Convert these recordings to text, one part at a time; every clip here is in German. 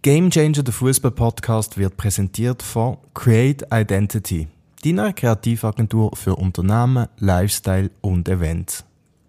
Game Changer, der Fußball-Podcast, wird präsentiert von Create Identity, deiner Kreativagentur für Unternehmen, Lifestyle und Events.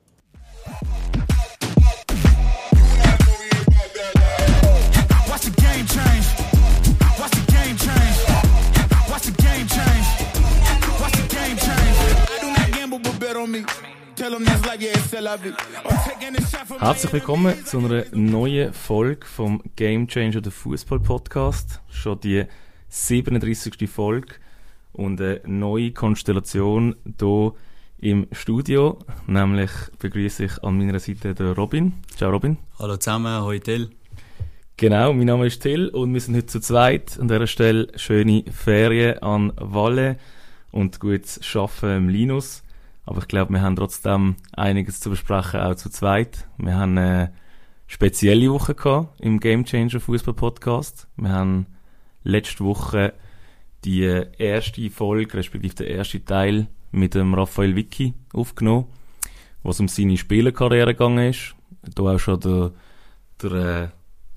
Herzlich willkommen zu einer neuen Folge vom Game Changer, der Fußball-Podcast. Schon die 37. Folge und eine neue Konstellation hier im Studio. Nämlich begrüße ich an meiner Seite den Robin. Ciao Robin. Hallo zusammen, hoi Till. Genau, mein Name ist Till und wir sind heute zu zweit. An dieser Stelle schöne Ferien an Walle und gutes Arbeiten im Linus. Aber ich glaube, wir haben trotzdem einiges zu besprechen, auch zu zweit. Wir haben eine spezielle Woche gehabt im Game Changer Fußball Podcast. Wir haben letzte Woche die erste Folge, respektive den ersten Teil mit dem Raphael Vicky aufgenommen, wo es um seine Spielerkarriere gegangen ist. Da auch schon der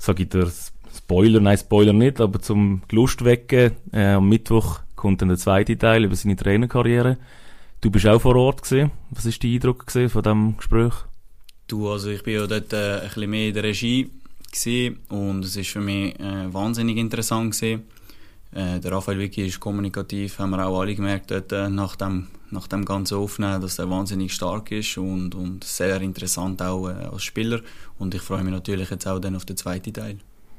Spoiler nicht, aber zum Lust wecken. Am Mittwoch kommt dann der zweite Teil über seine Trainerkarriere. Du bist auch vor Ort gewesen. Was war dein Eindruck von diesem Gespräch? Also ich bin ja dort ein bisschen mehr in der Regie gewesen und es ist für mich wahnsinnig interessant gewesen. Der Raphael Vicky ist kommunikativ, haben wir auch alle gemerkt dort, nach dem ganzen Aufnehmen, dass er wahnsinnig stark ist und sehr interessant auch als Spieler. Und ich freue mich natürlich jetzt auch dann auf den zweiten Teil.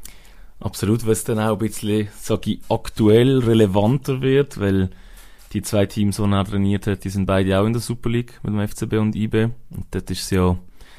Absolut, weil es dann auch ein bisschen, aktuell relevanter wird, weil die zwei Teams, die er trainiert hat, die sind beide auch in der Super League mit dem FCB und IB. Und dort ist es hat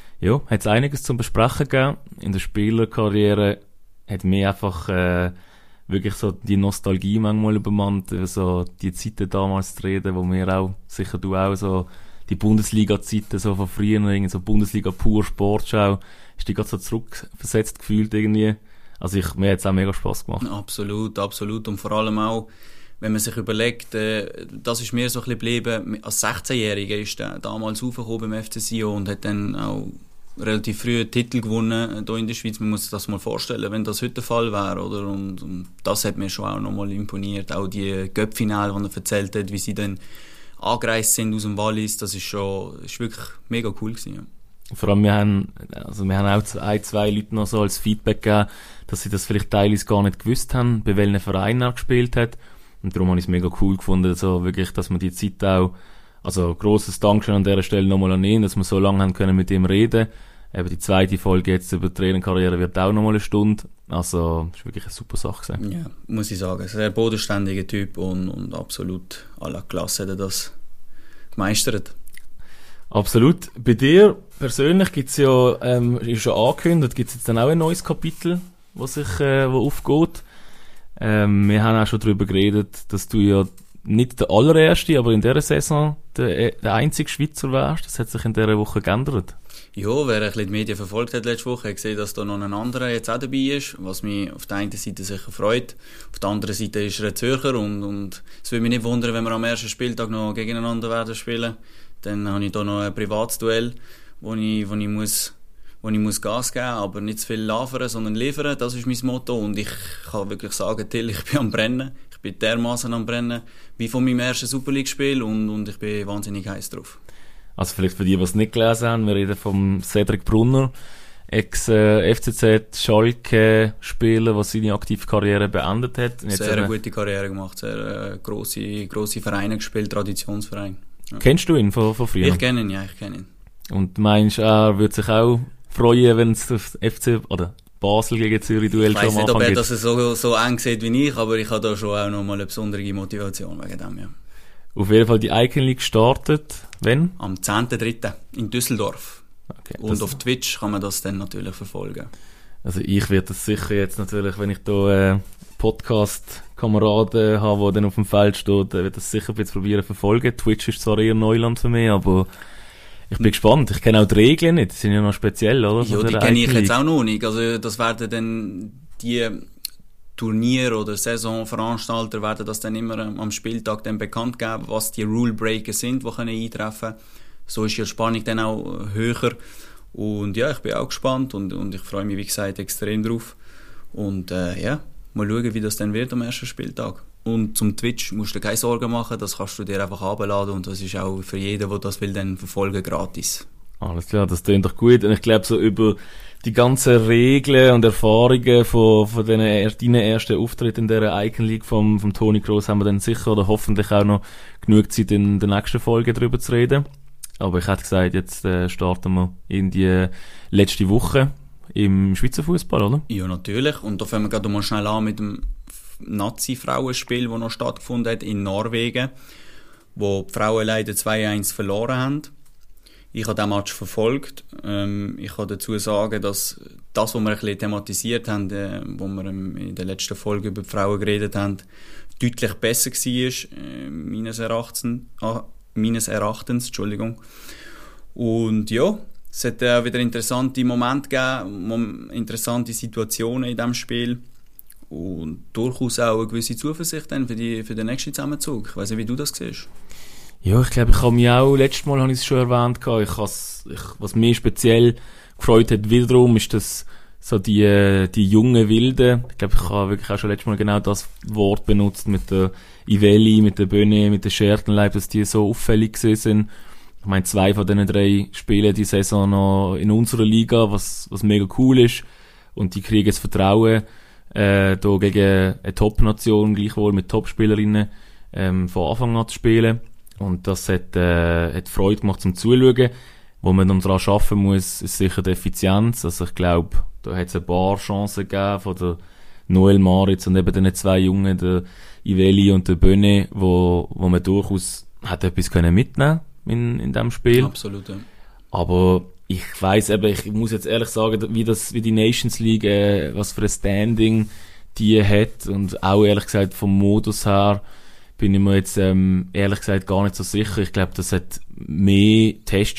es einiges zum Besprechen gegeben. In der Spielerkarriere hat mir einfach wirklich so die Nostalgie manchmal übermannt, über so die Zeiten damals zu reden, wo wir auch, sicher du auch, so die Bundesliga-Zeiten so von früher, so Bundesliga pur Sportschau, ist die gerade so zurückversetzt gefühlt irgendwie. Also mir hat es auch mega Spass gemacht. Absolut, absolut. Und vor allem auch, wenn man sich überlegt, das ist mir so ein bisschen geblieben, als 16-Jähriger ist er damals aufgekommen beim FC Sion und hat dann auch relativ früh einen Titel gewonnen hier in der Schweiz. Man muss sich das mal vorstellen, wenn das heute der Fall wäre, oder? Und das hat mir schon auch nochmal imponiert. Auch die Cup-Finale, die er erzählt hat, wie sie dann angereist sind aus dem Wallis, das ist wirklich mega cool gewesen. Ja. Vor allem, wir haben auch zwei Leute noch so als Feedback gegeben, dass sie das vielleicht teilweise gar nicht gewusst haben, bei welchen Vereinen er gespielt hat. Und darum habe ich es mega cool gefunden, so wirklich, dass wir die Zeit auch, also grosses Dankeschön an dieser Stelle nochmal an ihn, dass wir so lange haben können mit ihm reden. Eben die zweite Folge jetzt über die Trainerkarriere wird auch nochmal eine Stunde. Also, das war wirklich eine super Sache gewesen. Ja, muss ich sagen. Sehr bodenständiger Typ und absolut à la Klasse hat er das gemeistert. Absolut. Bei dir persönlich gibt's ja, ist schon angekündigt, gibt's jetzt dann auch ein neues Kapitel, wo aufgeht. Wir haben auch schon darüber geredet, dass du ja nicht der allererste, aber in dieser Saison der einzige Schweizer wärst. Das hat sich in dieser Woche geändert. Ja, wer ein bisschen die Medien verfolgt hat letzte Woche, hat gesehen, dass da noch ein anderer jetzt auch dabei ist, was mich auf der einen Seite sicher freut. Auf der anderen Seite ist er ein Zürcher und es würde mich nicht wundern, wenn wir am ersten Spieltag noch gegeneinander werden spielen. Dann habe ich da noch ein privates Duell, wo ich muss Gas geben, aber nicht zu viel liefern, sondern liefern. Das ist mein Motto. Und ich kann wirklich sagen, Till, ich bin am Brennen. Ich bin dermaßen am Brennen, wie von meinem ersten Super League-Spiel und ich bin wahnsinnig heiß drauf. Also vielleicht für die, die es nicht gelesen haben, wir reden vom Cedric Brunner, Ex-FCZ Schalke-Spieler, der seine aktive Karriere beendet hat. Sehr eine gute Karriere gemacht, sehr grosse Vereine gespielt, Traditionsverein. Ja. Kennst du ihn von früher? Ich kenne ihn. Und meinst du, er würde sich auch freuen, wenn es das FC oder Basel gegen Zürich-Duell schon machen gibt? Ich weiss nicht, ob er das so eng sieht wie ich, aber ich habe da schon auch noch mal eine besondere Motivation wegen dem, ja. Auf jeden Fall die Icon League gestartet. Wann? Am 10.3. in Düsseldorf. Okay, und auf Twitch kann man das dann natürlich verfolgen. Also ich werde das sicher jetzt natürlich, wenn ich da Podcast-Kameraden habe, der dann auf dem Feld steht, werde das sicher ein bisschen probieren verfolgen. Twitch ist zwar eher Neuland für mich, aber ich bin gespannt. Ich kenne auch die Regeln nicht. Die sind ja noch speziell, oder? Ja, die kenne ich jetzt auch noch nicht. Also das werden dann die Turnier- oder Saisonveranstalter werden das dann immer am Spieltag dann bekannt geben, was die Rule-Breaker sind, die eintreffen können. So ist ja die Spannung dann auch höher. Und ja, ich bin auch gespannt und ich freue mich, wie gesagt, extrem drauf. Und ja, mal schauen, wie das dann wird am ersten Spieltag. Und zum Twitch musst du dir keine Sorgen machen, das kannst du dir einfach herunterladen und das ist auch für jeden, der das will, dann verfolgen, gratis. Alles klar, das klingt doch gut. Und ich glaube, so über die ganzen Regeln und Erfahrungen von deinen ersten Auftritten in dieser Icon League vom Toni Kroos haben wir dann sicher oder hoffentlich auch noch genug Zeit in der nächsten Folge darüber zu reden. Aber ich hätte gesagt, jetzt starten wir in die letzte Woche im Schweizer Fußball, oder? Ja, natürlich. Und da fangen wir gerade mal schnell an mit dem Nazi-Frauenspiel, das noch stattgefunden hat in Norwegen, wo die Frauen leider 2-1 verloren haben. Ich habe diesen Match verfolgt. Ich kann dazu sagen, dass das, was wir ein bisschen thematisiert haben, wo wir in der letzten Folge über die Frauen geredet haben, deutlich besser war, meines Erachtens. Entschuldigung. Und ja, es hat auch wieder interessante Momente gegeben, interessante Situationen in diesem Spiel. Und durchaus auch eine gewisse Zuversicht dann für den nächsten Zusammenzug. Ich weiss nicht, wie du das siehst. Ja, ich glaube, ich habe mich auch, letztes Mal habe ich es schon erwähnt, was mich speziell gefreut hat wiederum, ist das so die jungen Wilden. Ich glaube, ich habe wirklich auch schon letztes Mal genau das Wort benutzt mit der Iveli, mit der Böne, mit der Schertenleib, dass die so auffällig gewesen sind. Ich meine, 2 von diesen 3 spielen die Saison noch in unserer Liga, was mega cool ist. Und die kriegen das Vertrauen, hier gegen eine Top-Nation, gleichwohl mit Top-Spielerinnen, von Anfang an zu spielen. Und das hat Freude gemacht zum Zuschauen. Wo man dann daran arbeiten muss, ist sicher die Effizienz. Also ich glaube, da hat es ein paar Chancen gegeben von der Noel Maritz und eben den 2 Jungen, der Iveli und der Böne, wo man durchaus hat etwas mitnehmen in diesem Spiel. Absolut, ja. Aber ich weiss eben, ich muss jetzt ehrlich sagen, wie die Nations League, was für ein Standing die hat und auch ehrlich gesagt vom Modus her bin ich mir jetzt ehrlich gesagt gar nicht so sicher. Ich glaube, das hat mehr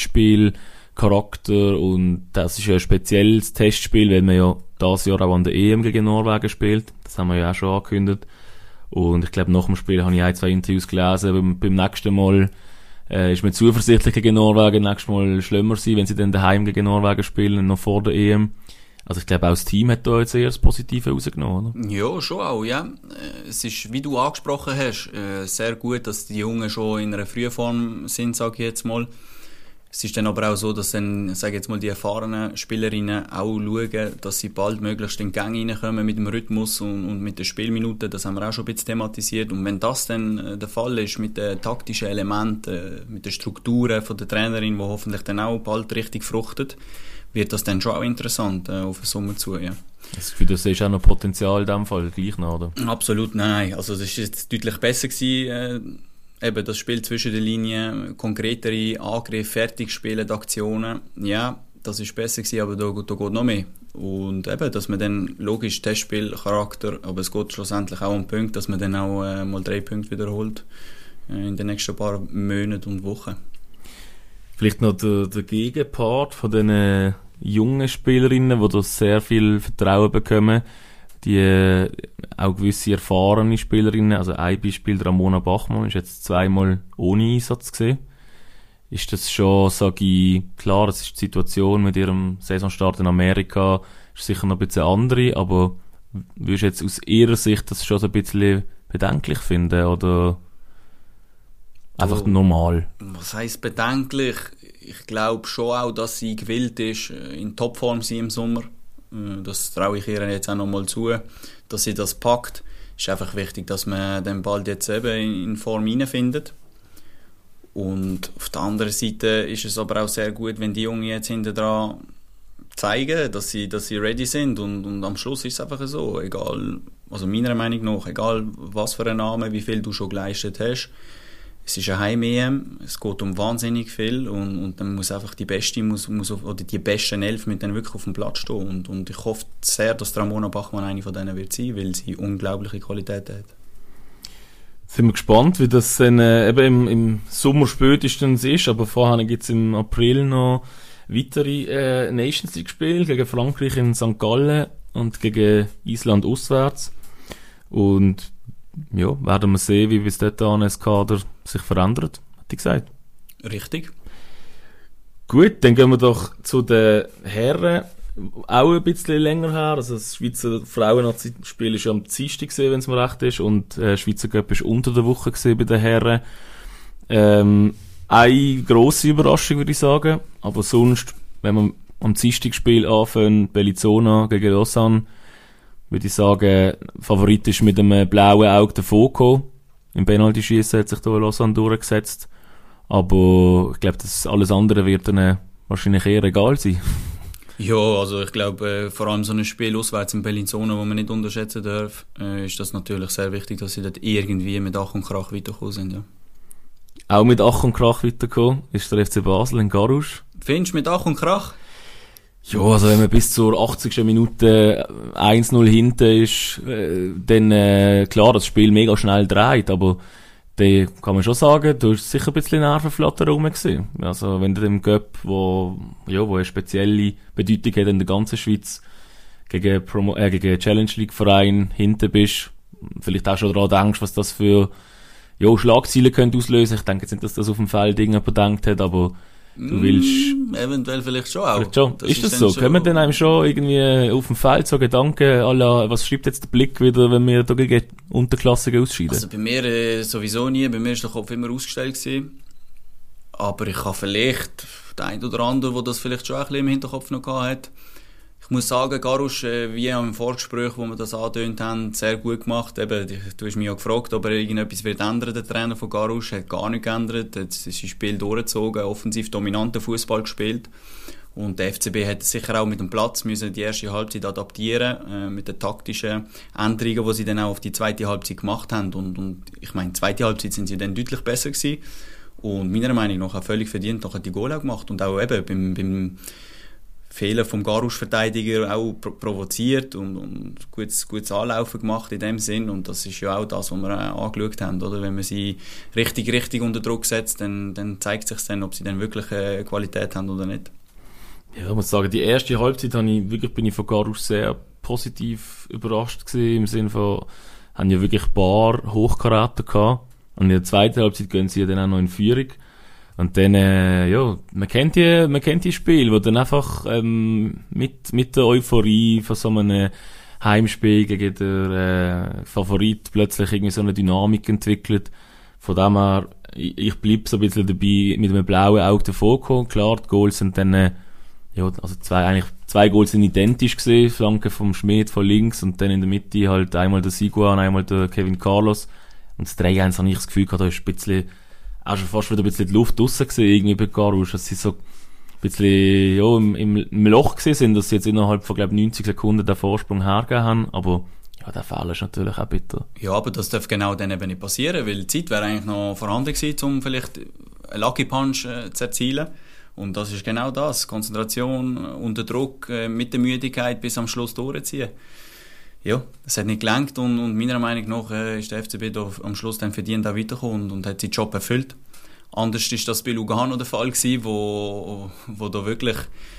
Testspiel-Charakter und das ist ja ein spezielles Testspiel, weil man ja dieses Jahr auch an der EM gegen Norwegen spielt. Das haben wir ja auch schon angekündigt. Und ich glaube, nach dem Spiel habe ich 1-2 Interviews gelesen. Beim nächsten Mal ist man zuversichtlich gegen Norwegen, nächstes Mal schlimmer sein, wenn sie dann daheim gegen Norwegen spielen, noch vor der EM. Also ich glaube, auch das Team hat da jetzt eher das Positive rausgenommen, oder? Ja, schon auch, ja. Es ist, wie du angesprochen hast, sehr gut, dass die Jungen schon in einer frühen Form sind, sage ich jetzt mal. Es ist dann aber auch so, dass dann, sage ich jetzt mal, die erfahrenen Spielerinnen auch schauen, dass sie bald möglichst in den Gang reinkommen mit dem Rhythmus und mit den Spielminuten. Das haben wir auch schon ein bisschen thematisiert. Und wenn das dann der Fall ist, mit den taktischen Elementen, mit den Strukturen von der Trainerin, die hoffentlich dann auch bald richtig fruchtet, wird das dann schon auch interessant auf den Sommer zu, ja. Du siehst auch noch Potenzial in diesem Fall, gleich noch, oder? Absolut, nein. Also das war jetzt deutlich besser gewesen, eben das Spiel zwischen den Linien, konkretere Angriffe, Fertigspielen, Aktionen. Ja, das ist besser gewesen, aber da geht noch mehr. Und eben, dass man dann, logisch, Testspielcharakter, aber es geht schlussendlich auch um Punkte, dass man dann auch mal 3 Punkte wiederholt in den nächsten paar Monaten und Wochen. Vielleicht noch der Gegenpart von den jungen Spielerinnen, die da sehr viel Vertrauen bekommen. Die auch gewisse erfahrene Spielerinnen, also ein Beispiel Ramona Bachmann, ist jetzt 2-mal ohne Einsatz gesehen. Ist das schon, sage ich, klar, es ist die Situation mit ihrem Saisonstart in Amerika, ist sicher noch ein bisschen andere, aber würdest du jetzt aus ihrer Sicht das schon so ein bisschen bedenklich finden, oder einfach normal? Was heisst bedenklich? Ich glaube schon auch, dass sie gewillt ist, in Topform zu sein im Sommer. Das traue ich ihr jetzt auch noch mal zu, dass sie das packt. Es ist einfach wichtig, dass man dann bald jetzt eben in Form hineinfindet. Und auf der anderen Seite ist es aber auch sehr gut, wenn die Jungen jetzt hinten dran zeigen, dass sie ready sind. Und am Schluss ist es einfach so, egal, also meiner Meinung nach, egal was für ein Name, wie viel du schon geleistet hast, es ist eine Heim-EM, es geht um wahnsinnig viel und dann muss einfach die Beste, oder die besten 11 mit dann wirklich auf dem Platz stehen. Und ich hoffe sehr, dass Ramona Bachmann eine von denen wird sein, weil sie unglaubliche Qualität hat. Sind wir gespannt, wie das dann eben im Sommer spätestens ist, aber vorher gibt es im April noch weitere Nations League Spiele gegen Frankreich in St. Gallen und gegen Island auswärts. Und ja, werden wir sehen, wie bis dahin das Kader sich verändert, hat ich gesagt. Richtig. Gut, dann gehen wir doch zu den Herren auch ein bisschen länger her. Also das Schweizer Frauen-Nazi-Spiel ist ja am Dienstag gewesen, wenn es mir recht ist, und Schweizer Cup ist unter der Woche gewesen bei den Herren. Eine grosse Überraschung, würde ich sagen. Aber sonst, wenn man am Dienstag-Spiel anfängt, Bellinzona gegen Lausanne, würde ich sagen, Favorit ist mit einem blauen Auge der Foco. Im Penalty-Schiessen hat sich da Lausanne durchgesetzt. Aber ich glaube, das alles andere wird dann wahrscheinlich eher egal sein. Ja, also ich glaube, vor allem so ein Spiel auswärts in Bellinzona, wo man nicht unterschätzen darf, ist das natürlich sehr wichtig, dass sie dort irgendwie mit Ach und Krach weitergekommen sind. Ja. Auch mit Ach und Krach weitergekommen ist der FC Basel in Garus. Findest du mit Ach und Krach? Ja, also wenn man bis zur 80. Minute 1-0 hinten ist, dann klar, das Spiel mega schnell dreht, aber da kann man schon sagen, du hast sicher ein bisschen Nervenflatter rum gewesen. Also wenn du dem Cup, wo eine spezielle Bedeutung hat in der ganzen Schweiz, gegen Challenge League Verein hinten bist, vielleicht auch schon daran denkst, was das für Schlagzeilen könnte auslösen. Ich denke jetzt nicht, dass das auf dem Feld jemand gedacht hat, aber du willst... Eventuell vielleicht schon auch. Vielleicht schon. Ist das so? Können dann einem schon irgendwie auf dem Feld so Gedanken, was schreibt jetzt der Blick wieder, wenn wir da gegen Unterklassigen ausscheiden? Also bei mir sowieso nie. Bei mir war der Kopf immer ausgestellt gewesen. Aber ich habe vielleicht den einen oder anderen, der das vielleicht schon ein bisschen im Hinterkopf noch gehabt hat. Ich muss sagen, Garus, wie im Vorgespräch, wo wir das angetönt haben, sehr gut gemacht. Eben, du hast mich ja gefragt, ob er irgendetwas wird ändern. Der Trainer von Garus hat gar nichts geändert. Er hat sein Spiel durchgezogen, offensiv dominanten Fußball gespielt. Und der FCB hätte sicher auch mit dem Platz müssen die erste Halbzeit adaptieren, mit den taktischen Änderungen, die sie dann auch auf die zweite Halbzeit gemacht haben. Und ich meine, die zweite Halbzeit sind sie dann deutlich besser gewesen. Und meiner Meinung nach auch völlig verdient noch die Goal auch gemacht. Und auch eben beim Fehler vom Garus-Verteidiger auch provoziert und gutes Anlaufen gemacht in dem Sinn. Und das ist ja auch das, was wir angeschaut haben. Oder? Wenn man sie richtig unter Druck setzt, dann zeigt sich dann, ob sie dann wirklich Qualität haben oder nicht. Ja, ich muss sagen, die erste Halbzeit bin ich von Garus sehr positiv überrascht gewesen, im Sinne von, haben ja wirklich ein paar Hochkaräter gehabt. Und in der zweiten Halbzeit gehen sie ja dann auch noch in Führung. Und dann, man kennt die Spiele, wo dann einfach, mit der Euphorie von so einem Heimspiel gegen den Favorit plötzlich irgendwie so eine Dynamik entwickelt. Von dem her, ich bleib so ein bisschen dabei, mit einem blauen Auge davor gekommen. Klar, die Goals sind dann, zwei Goals sind identisch gewesen, Flanke vom Schmidt von links und dann in der Mitte halt einmal der Sigua und einmal der Kevin Carlos. Und das 3-1 habe ich das Gefühl gehabt, da ist ein bisschen, auch schon fast wieder ein bisschen die Luft draussen gewesen, irgendwie bei Garus, dass sie so ein bisschen, im Loch gewesen sind, dass sie jetzt innerhalb von, 90 Sekunden den Vorsprung hergegeben haben, aber, der Fehler ist natürlich auch bitter. Ja, aber das darf genau dann eben nicht passieren, weil die Zeit wäre eigentlich noch vorhanden gewesen, um vielleicht einen Lucky Punch zu erzielen. Und das ist genau das. Konzentration, unter Druck, mit der Müdigkeit bis am Schluss durchziehen. Ja, es hat nicht gelangt und meiner Meinung nach ist der FCB da am Schluss dann verdient auch weitergekommen und hat seinen Job erfüllt. Anders ist das bei Lugano der Fall gewesen, wo da wirklich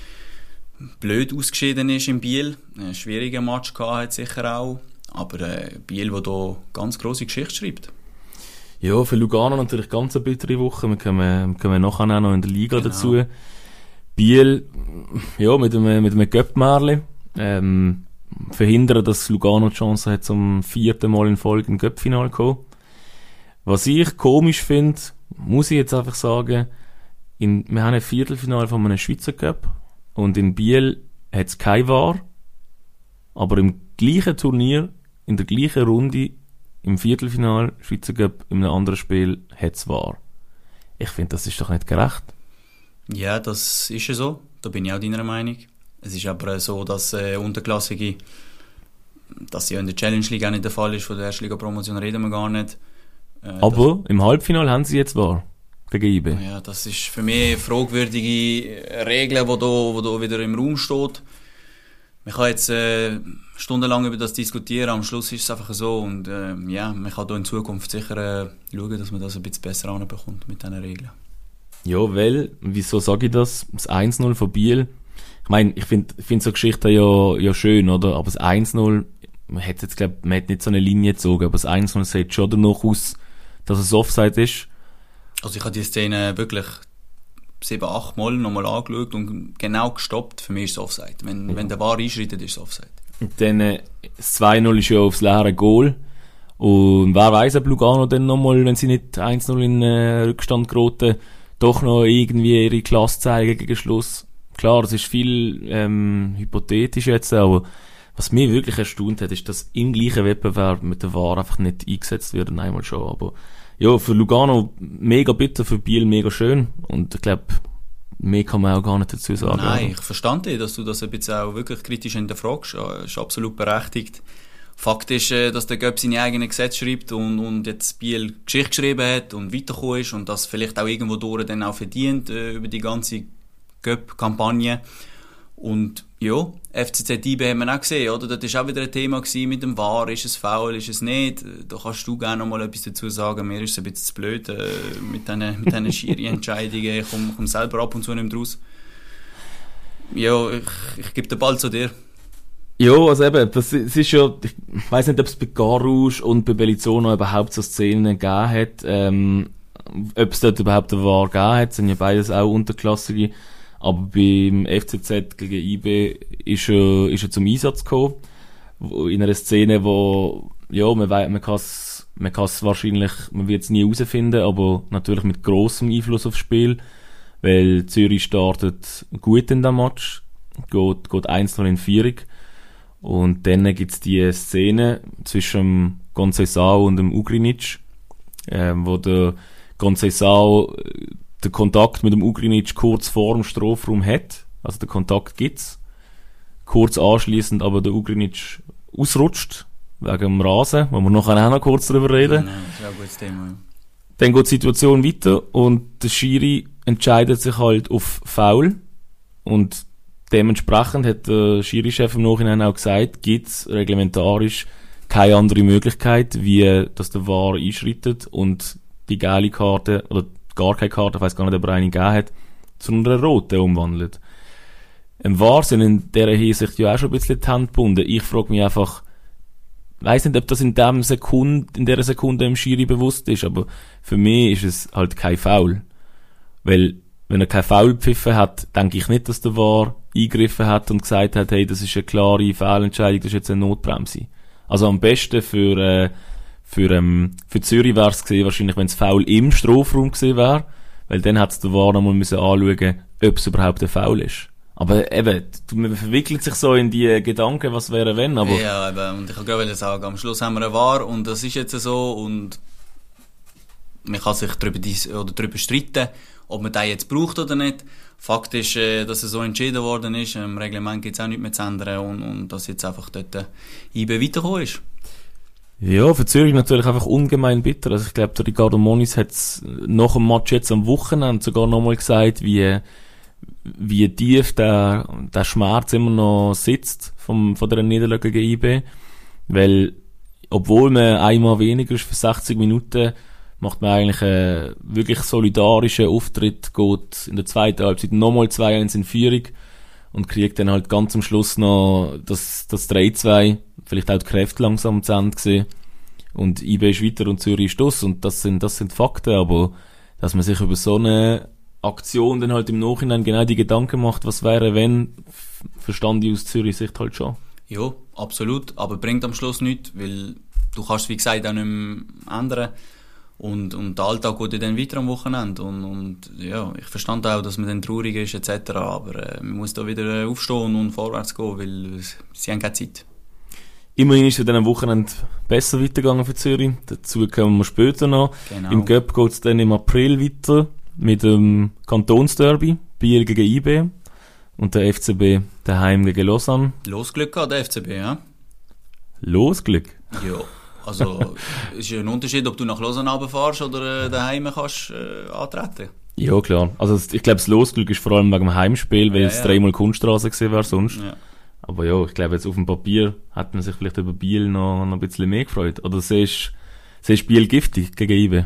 blöd ausgeschieden ist in Biel. Einen schwierigen Match gehabt hat sicher auch, aber Biel, wo da ganz grosse Geschichte schreibt. Ja, für Lugano natürlich ganz eine bittere Woche. Wir kommen nachher auch noch in der Liga dazu. Biel, mit einem Göppmärli, verhindern, dass Lugano die Chance hat, zum 4. Mal in Folge im Göppfinale zu kommen. Was ich komisch finde, muss ich jetzt einfach sagen, wir haben ein Viertelfinale von einem Schweizer Cup und in Biel hat es kein VAR, aber im gleichen Turnier, in der gleichen Runde, im Viertelfinale Schweizer Cup, in einem anderen Spiel, hat es VAR. Ich finde, das ist doch nicht gerecht. Ja, das ist ja so. Da bin ich auch deiner Meinung. Es ist aber so, dass Unterklassige, dass ja in der Challenge League auch nicht der Fall ist, von der Erstliga-Promotion reden wir gar nicht. Aber im Halbfinale haben sie jetzt VAR gegen IB. Ja, das ist für mich eine fragwürdige Regel, die da wieder im Raum steht. Man kann jetzt stundenlang über das diskutieren, am Schluss ist es einfach so und man kann da in Zukunft sicher schauen, dass man das ein bisschen besser anbekommt mit diesen Regeln. Ja, weil, wieso sage ich das? Das 1-0 von Biel, ich meine, ich finde so Geschichten ja schön, oder? Aber das 1-0, man hat nicht so eine Linie gezogen, aber das 1-0 sieht schon danach aus, dass es Offside ist. Also ich habe die Szene wirklich 7-8 Mal nochmal angeschaut und genau gestoppt. Für mich ist es Offside. Wenn der VAR einschreitet, ist es Offside. Und dann, das 2-0 ist ja aufs leere Goal. Und wer weiss, ob Lugano dann nochmal, wenn sie nicht 1-0 in Rückstand geraten, doch noch irgendwie ihre Klasse zeigen gegen Schluss. Klar, das ist viel hypothetisch jetzt, aber was mich wirklich erstaunt hat, ist, dass im gleichen Wettbewerb mit der VAR einfach nicht eingesetzt wird, einmal schon. Aber ja, für Lugano mega bitter, für Biel mega schön. Und ich glaube, mehr kann man auch gar nicht dazu sagen. Nein, ich verstand dich, dass du das ein bisschen auch wirklich kritisch hinterfragst. Ja, ist absolut berechtigt. Fakt ist, dass der Göpp seine eigenen Gesetze schreibt und jetzt Biel Geschichte geschrieben hat und weitergekommen ist und das vielleicht auch irgendwo durch dann auch verdient über die ganze Göpp-Kampagne. Und ja, FCZ IB haben wir auch gesehen, oder? Das war auch wieder ein Thema mit dem VAR. Ist es faul, ist es nicht? Da kannst du gerne noch mal etwas dazu sagen. Mir ist es ein bisschen zu blöd mit diesen Schiri-Entscheidungen. Ich komme selber ab und zu nicht mehr raus. Ja, ich gebe den Ball zu dir. Ja, also eben, es ist ja, ich weiss nicht, ob es bei Garrouche und bei Bellinzona überhaupt so Szenen gegeben hat, ob es dort überhaupt eine VAR gegeben hat, sind ja beides auch unterklassige, aber beim FCZ gegen IB ist er zum Einsatz gekommen, in einer Szene, wo, ja, man kann es wahrscheinlich, man wird es nie herausfinden, aber natürlich mit grossem Einfluss aufs Spiel, weil Zürich startet gut in dem Match, geht 1-0 in Führung. Und dann gibt's die Szene zwischen dem Conceição und dem Ugrinic, wo der Conceição den Kontakt mit dem Ugrinic kurz vor dem Strafraum hat. Also den Kontakt gibt's. Kurz anschliessend aber der Ugrinic ausrutscht, wegen dem Rasen, wo wir nachher auch noch kurz darüber reden. Ja, das ist auch ein gutes Thema. Ja. Dann geht die Situation weiter und der Schiri entscheidet sich halt auf Foul. Und dementsprechend hat der Schiri-Chef im Nachhinein auch gesagt, gibt es reglementarisch keine andere Möglichkeit, wie dass der VAR einschreitet und die gelbe Karte, oder gar keine Karte, ich weiss gar nicht, ob er eine gegeben hat, zu einer roten umwandelt. Im VAR sind in dieser Hinsicht ja auch schon ein bisschen die Hände gebunden. Ich frage mich einfach, weiss nicht, ob das in dieser Sekunde im Schiri bewusst ist, aber für mich ist es halt kein Foul. Weil, wenn er kein Foul gepfiffen hat, denke ich nicht, dass der VAR eingegriffen hat und gesagt hat, hey, das ist eine klare Fehlentscheidung, das ist jetzt eine Notbremse. Also am besten für Zürich wäre es gewesen, wahrscheinlich, wenn es Foul im Strafraum gewesen wäre, weil dann hätte es der VAR nochmal anschauen, ob es überhaupt ein Foul ist. Aber eben, man verwickelt sich so in die Gedanken, was wäre wenn, aber... Ja, eben, und ich kann gerade sagen, am Schluss haben wir einen VAR und das ist jetzt so und man kann sich darüber streiten, ob man den jetzt braucht oder nicht. Fakt ist, dass es so entschieden worden ist. Im Reglement gibt es auch nichts mehr zu ändern und dass jetzt einfach dort IB weitergekommen ist. Ja, für Zürich natürlich einfach ungemein bitter. Also ich glaube, der Ricardo Moniz hat es nach dem Match jetzt am Wochenende sogar nochmal gesagt, wie tief der Schmerz immer noch sitzt von der Niederlage gegen IB. Weil, obwohl man einmal weniger ist für 60 Minuten, macht man eigentlich einen wirklich solidarischen Auftritt, geht in der zweiten Halbzeit nochmal 2-1 in Führung und kriegt dann halt ganz am Schluss noch das 3-2, vielleicht auch die Kräfte langsam zu Ende gesehen. Und IB ist weiter und Zürich ist aus und das sind Fakten, aber dass man sich über so eine Aktion dann halt im Nachhinein genau die Gedanken macht, was wäre wenn, verstand ich aus Zürich Sicht halt schon. Ja, absolut, aber bringt am Schluss nichts, weil du kannst, wie gesagt, auch nicht mehr ändern. Und der Alltag geht ja dann weiter am Wochenende. Und ja, ich verstand auch, dass man dann traurig ist, etc. Aber man muss da wieder aufstehen und vorwärts gehen, weil sie haben keine Zeit. Immerhin ist es dann am Wochenende besser weitergegangen für Zürich. Dazu kommen wir später noch. Genau. Im Cup geht es dann im April weiter mit dem Kantonsderby, Biel gegen IB und der FCB daheim gegen Lausanne. Losglück an der FCB, ja? Losglück? Ja. Also, ist ja ein Unterschied, ob du nach Lausanne runterfährst oder daheim kannst antreten. Ja, klar. Also, ich glaube, das Losglück ist vor allem wegen dem Heimspiel, weil es 3-mal Kunststraße gewesen wäre sonst. Ja. Aber ja, ich glaube, jetzt auf dem Papier hat man sich vielleicht über Biel noch ein bisschen mehr gefreut. Oder siehst Biel giftig gegen IB?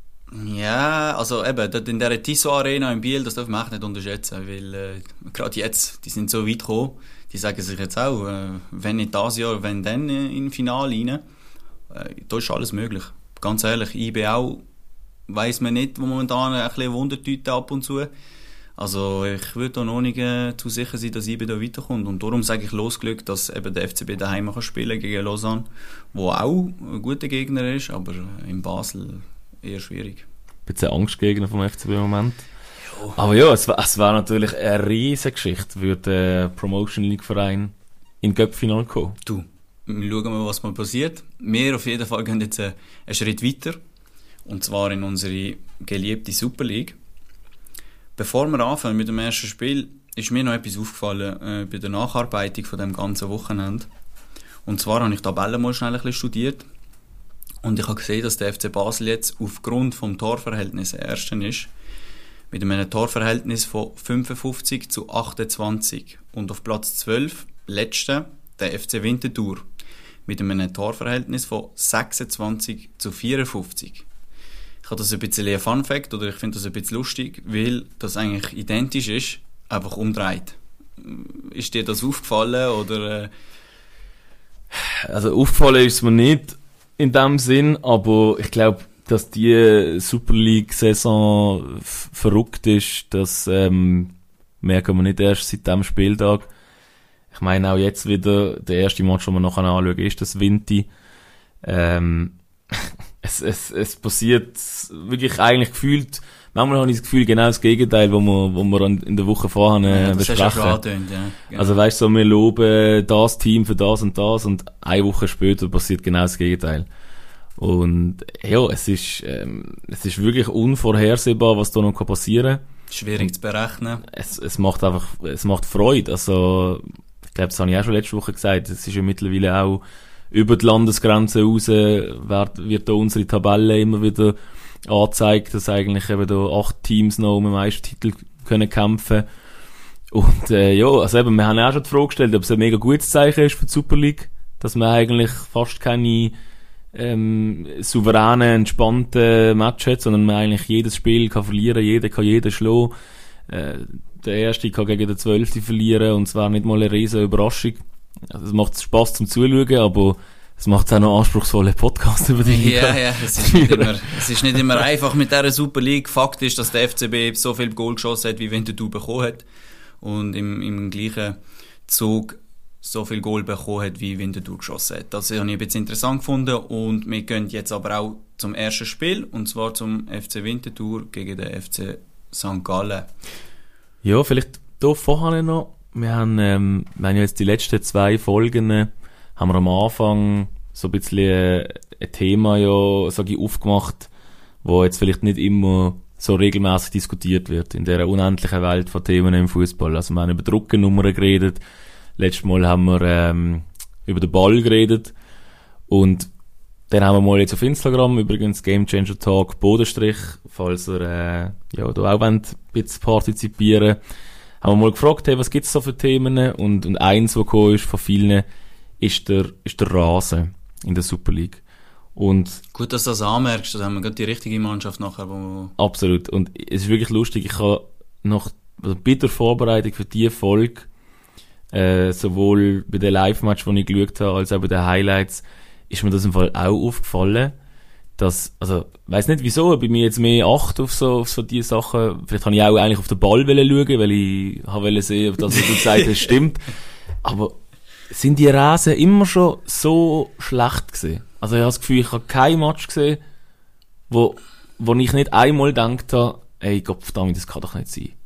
Ja, also eben, dort in dieser Tissot-Arena in Biel, das darf man echt nicht unterschätzen, weil gerade jetzt, die sind so weit gekommen, die sagen sich jetzt auch, wenn nicht das Jahr, wenn dann in Finale rein. Da ist alles möglich. Ganz ehrlich, IB auch weiss man nicht, wo momentan ein bisschen Wundertüte ab und zu. Also ich würde da noch nicht zu sicher sein, dass IB da weiterkommt. Und darum sage ich Losglück, dass eben der FCB daheim kann spielen gegen Lausanne, wo auch ein guter Gegner ist, aber in Basel eher schwierig. Ein bisschen Angstgegner vom FCB im Moment. Jo. Aber ja, es war natürlich eine riesige Geschichte, würde der Promotion League Verein in Cup-Final kommen. Du, wir schauen mal, was mal passiert. Wir auf jeden Fall gehen jetzt einen Schritt weiter. Und zwar in unsere geliebte Super League. Bevor wir anfangen mit dem ersten Spiel, ist mir noch etwas aufgefallen bei der Nacharbeitung von dem ganzen Wochenende. Und zwar habe ich die Tabellen mal schnell ein bisschen studiert. Und ich habe gesehen, dass der FC Basel jetzt aufgrund vom Torverhältnis Ersten ist. Mit einem Torverhältnis von 55 zu 28. Und auf Platz 12, letzte, der FC Winterthur. Mit einem Torverhältnis von 26 zu 54. Ich habe das ein bisschen ein Fun-Fact, oder ich finde das ein bisschen lustig, weil das eigentlich identisch ist, einfach umdreht. Ist dir das aufgefallen, oder? Also aufgefallen ist es mir nicht in dem Sinn, aber ich glaube, dass die Super League-Saison verrückt ist, das merken wir nicht erst seit dem Spieltag. Ich meine auch jetzt wieder, der erste Match, den wir nachher anschauen, ist das Vinti. Es passiert wirklich eigentlich gefühlt, manchmal habe ich das Gefühl, genau das Gegenteil, wo wir in der Woche vorher besprechen. Ja angetönt, ja, genau. Also weißt du, so, wir loben das Team für das und eine Woche später passiert genau das Gegenteil. Und ja, es ist wirklich unvorhersehbar, was da noch passieren kann. Schwierig zu berechnen. Es macht Freude. Also, ich glaube, das habe ich auch schon letzte Woche gesagt, es ist ja mittlerweile auch über die Landesgrenze raus wird da unsere Tabelle immer wieder angezeigt, dass eigentlich eben da 8 Teams noch um den Meistertitel können kämpfen. Und ja, also eben, wir haben auch schon die Frage gestellt, ob es ein mega gutes Zeichen ist für die Super League, dass man eigentlich fast keine souveränen, entspannten Match hat, sondern man eigentlich jedes Spiel kann verlieren, jeder kann jeden schlagen. Der Erste kann gegen den 12. verlieren und zwar nicht mal eine riesige Überraschung. Also es macht Spass zum Zuschauen, aber es macht auch noch anspruchsvolle Podcasts über die Liga. Ja, es ist nicht immer einfach mit dieser Super League. Fakt ist, dass der FCB so viel Goal geschossen hat, wie Winterthur bekommen hat. Und im gleichen Zug so viel Goal bekommen hat, wie Winterthur geschossen hat. Das habe ich ein bisschen interessant gefunden. Und wir gehen jetzt aber auch zum ersten Spiel, und zwar zum FC Winterthur gegen den FC St. Gallen. Ja, vielleicht hier vorher noch. Wir haben ja jetzt die letzten 2 Folgen, haben wir am Anfang so ein bisschen ein Thema ja, sag ich, aufgemacht, wo jetzt vielleicht nicht immer so regelmäßig diskutiert wird in dieser unendlichen Welt von Themen im Fußball. Also wir haben über Druckennummern geredet, letztes Mal haben wir über den Ball geredet und dann haben wir mal jetzt auf Instagram übrigens Game Changer Talk Bodenstrich, falls ihr ja da auch ein bisschen partizipieren wollt. Haben wir mal gefragt, hey, was gibt's so für Themen? Und eins, was gekommen ist von vielen, ist der Rasen in der Super League. Und gut, dass du das anmerkst, dann haben wir gerade die richtige Mannschaft nachher. Absolut. Und es ist wirklich lustig, ich habe bei der Vorbereitung für diese Folge, sowohl bei den Live-Match, die ich geschaut habe, als auch bei den Highlights, ist mir das im Fall auch aufgefallen, dass, also, weiss nicht wieso, bei mir jetzt mehr Acht auf so die Sachen. Vielleicht habe ich auch eigentlich auf den Ball schauen, weil ich wollte sehen, ob das, was du gesagt hast, stimmt. Aber sind die Rasen immer schon so schlecht gewesen? Also ich habe das Gefühl, ich habe kein Match gesehen, wo ich nicht einmal gedacht habe, ey Gott verdammt, das kann doch nicht sein.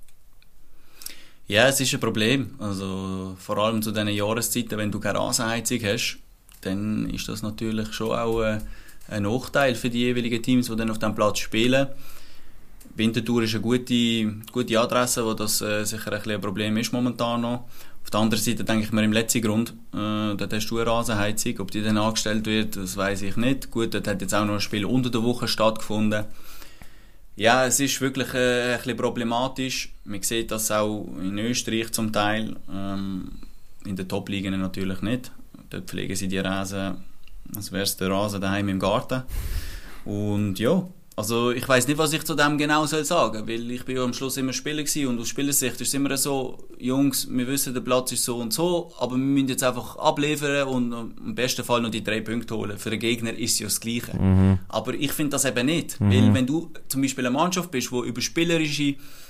Ja, es ist ein Problem. Also vor allem zu diesen Jahreszeiten, wenn du keine Rasenheizung hast, dann ist das natürlich schon auch ein Nachteil für die jeweiligen Teams, die dann auf diesem Platz spielen. Winterthur ist eine gute Adresse, wo das sicher ein Problem ist momentan noch. Auf der anderen Seite denke ich mir im letzten Grund, dort hast du eine Rasenheizung. Ob die dann angestellt wird, das weiss ich nicht. Gut, dort hat jetzt auch noch ein Spiel unter der Woche stattgefunden. Ja, es ist wirklich ein bisschen problematisch. Man sieht das auch in Österreich zum Teil. In den Top-Ligen natürlich nicht. Dort pflegen sie die Rasen, als wäre es der Rasen daheim im Garten. Und ja, also ich weiss nicht, was ich zu dem genau sagen soll, weil ich bin ja am Schluss immer Spieler gewesen und aus Spielersicht ist es immer so, Jungs, wir wissen, der Platz ist so und so, aber wir müssen jetzt einfach abliefern und im besten Fall noch die 3 Punkte holen. Für den Gegner ist es ja das Gleiche. Mhm. Aber ich finde das eben nicht, weil wenn du zum Beispiel eine Mannschaft bist, die über spielerische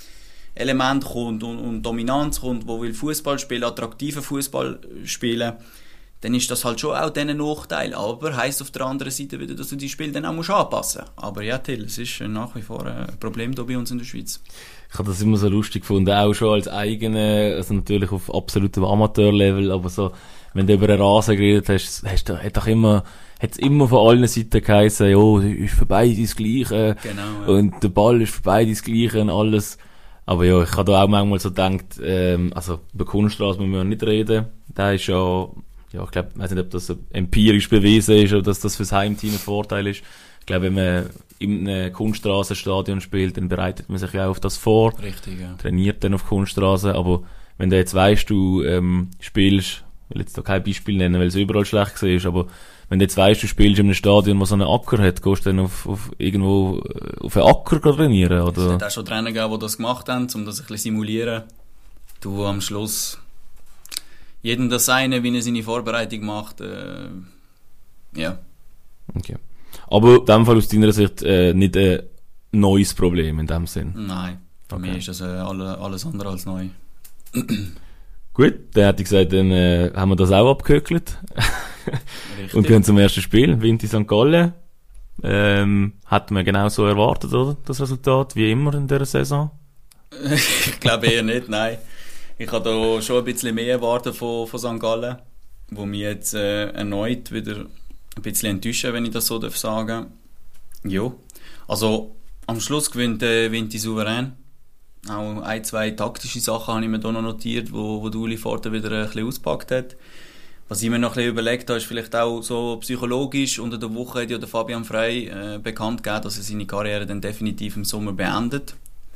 Element kommt und Dominanz kommt, wo will Fußball spielen, attraktiven Fußball spielen, dann ist das halt schon auch diesen Nachteil. Aber heisst auf der anderen Seite wieder, dass du die Spiele dann auch anpassen musst. Aber ja, Till, es ist nach wie vor ein Problem hier bei uns in der Schweiz. Ich habe das immer so lustig gefunden, auch schon als eigene, also natürlich auf absolutem Amateurlevel, aber so, wenn du über einen Rasen geredet hast, hat's immer von allen Seiten geheißen, jo, ist für beide das Gleiche. Genau, ja. Und der Ball ist für beide das Gleiche und alles. Aber ja, ich habe da auch manchmal so gedacht, also über Kunststraße müssen wir nicht reden. Da ist ja, ich glaube, ich weiß nicht, ob das empirisch bewiesen ist oder dass das fürs Heimteam ein Vorteil ist. Ich glaube, wenn man in einem Kunststraßenstadion spielt, dann bereitet man sich ja auch auf das vor. Richtig, ja. Trainiert dann auf Kunststraße. Aber wenn du jetzt weißt, du spielst, ich will jetzt da kein Beispiel nennen, weil es überall schlecht war, aber wenn du jetzt weißt, du spielst in einem Stadion, das so einen Acker hat, gehst du dann irgendwo auf einen Acker trainieren? Oder? Es hat auch schon Trainer gegeben, die das gemacht haben, um das ein bisschen simulieren. Du am Schluss jedem das seine, wie er seine Vorbereitung macht. Ja. Okay. Aber in dem Fall aus deiner Sicht nicht ein neues Problem in dem Sinn? Nein, für mich ist das alles andere als neu. Gut, dann hätte ich gesagt, dann haben wir das auch abgehökelt. Richtig. Und gehen zum ersten Spiel, Vinti St. Gallen. Hat man genau so erwartet, oder? Das Resultat, wie immer in dieser Saison? Ich glaube eher nicht, nein. Ich habe da schon ein bisschen mehr erwartet von St. Gallen, wo mich jetzt erneut wieder ein bisschen enttäuschen, wenn ich das so sagen darf. Ja, also am Schluss gewinnt Vinti souverän. Auch ein, zwei taktische Sachen habe ich mir da noch notiert, wo Uli Forte wieder ein bisschen auspackt hat. Was ich mir noch ein bisschen überlegt habe, ist vielleicht auch so psychologisch. Unter der Woche hat ja der Fabian Frey bekannt gegeben, dass er seine Karriere dann definitiv im Sommer beendet.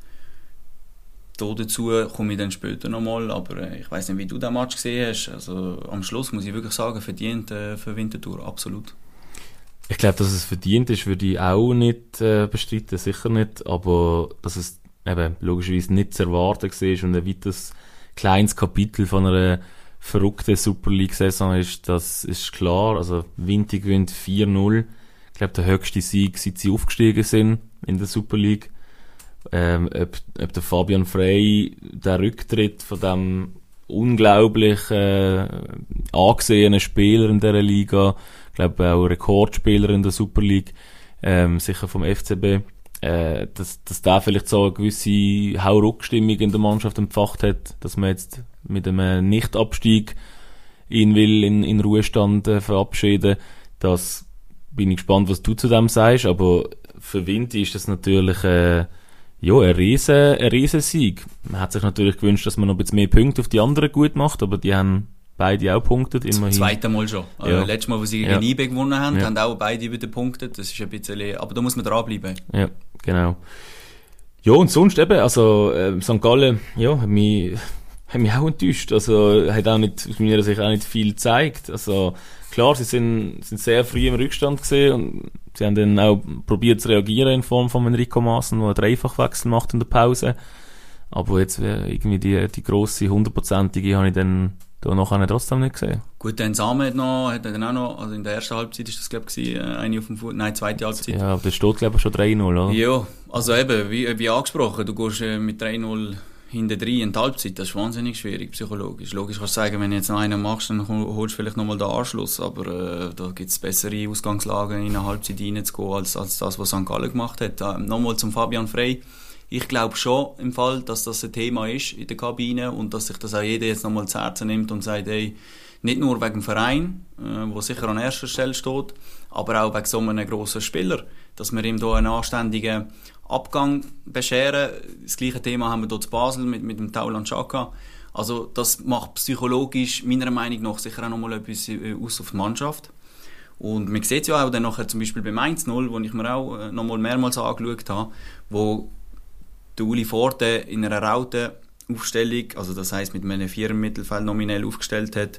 Dazu komme ich dann später nochmal, aber ich weiss nicht, wie du den Match gesehen hast. Also am Schluss muss ich wirklich sagen, verdient für Winterthur, absolut. Ich glaube, dass es verdient ist, würde ich auch nicht bestreiten, sicher nicht, aber dass es eben logischerweise nicht zu erwarten war und ein weiteres kleines Kapitel von einer verrückten Super League-Saison ist, das ist klar. Also Vinti gewinnt 4-0. Ich glaube, der höchste Sieg, seit sie aufgestiegen sind in der Super League. Ob der Fabian Frey, der Rücktritt von dem unglaublich angesehenen Spieler in dieser Liga, ich glaube auch Rekordspieler in der Super League, sicher vom FCB, dass der vielleicht so eine gewisse Hauruck-Stimmung in der Mannschaft empfacht hat, dass man jetzt mit einem Nicht-Abstieg ihn will in Ruhestand verabschieden. Das bin ich gespannt, was du zu dem sagst, aber für Vinti ist das natürlich ein riesen Sieg. Man hat sich natürlich gewünscht, dass man noch ein bisschen mehr Punkte auf die anderen gut macht, aber die haben beide auch punktet, immerhin. Zum zweiten Mal schon. Ja. Letztes Mal, wo sie gegen IB gewonnen haben, haben auch beide wieder punktet. Das ist ein bisschen, aber da muss man dranbleiben. Ja, genau. Ja, und sonst eben, also St. Gallen, ja, hat mich auch enttäuscht. Also hat auch nicht, aus meiner Sicht auch nicht viel gezeigt. Also klar, sie sind sehr früh im Rückstand gesehen und sie haben dann auch probiert zu reagieren in Form von Enrico Maassen, der einen Dreifachwechsel macht in der Pause. Aber jetzt irgendwie die grosse, 100%ige habe ich dann da nachher trotzdem nicht gesehen. Gut, dann Samen hat dann auch noch, also in der ersten Halbzeit ist das, glaube ich, eine auf dem Fuß, nein, zweite Halbzeit. Ja, aber das steht, glaube ich, schon 3-0, oder? Ja, also eben, wie angesprochen, du gehst mit 3-0 hinten rein in die Halbzeit, das ist wahnsinnig schwierig, psychologisch. Logisch kannst du sagen, wenn du jetzt noch einen machst, dann holst du vielleicht nochmal den Anschluss, aber da gibt es bessere Ausgangslagen, in eine Halbzeit reinzugehen, als das, was St. Gallen gemacht hat. Nochmal zum Fabian Frey. Ich glaube schon im Fall, dass das ein Thema ist in der Kabine und dass sich das auch jeder jetzt nochmal zu Herzen nimmt und sagt, ey, nicht nur wegen dem Verein, wo sicher an erster Stelle steht, aber auch wegen so einem grossen Spieler, dass wir ihm da einen anständigen Abgang bescheren. Das gleiche Thema haben wir hier zu Basel mit dem Taulan Xhaka. Also das macht psychologisch meiner Meinung nach sicher auch nochmal etwas aus auf die Mannschaft. Und man sieht es ja auch dann nachher zum Beispiel beim 1-0, wo ich mir auch nochmal mehrmals angeschaut habe, wo der Uli Forte in einer Rautenaufstellung, also das heisst mit einem Vierer-Mittelfeld nominell aufgestellt hat,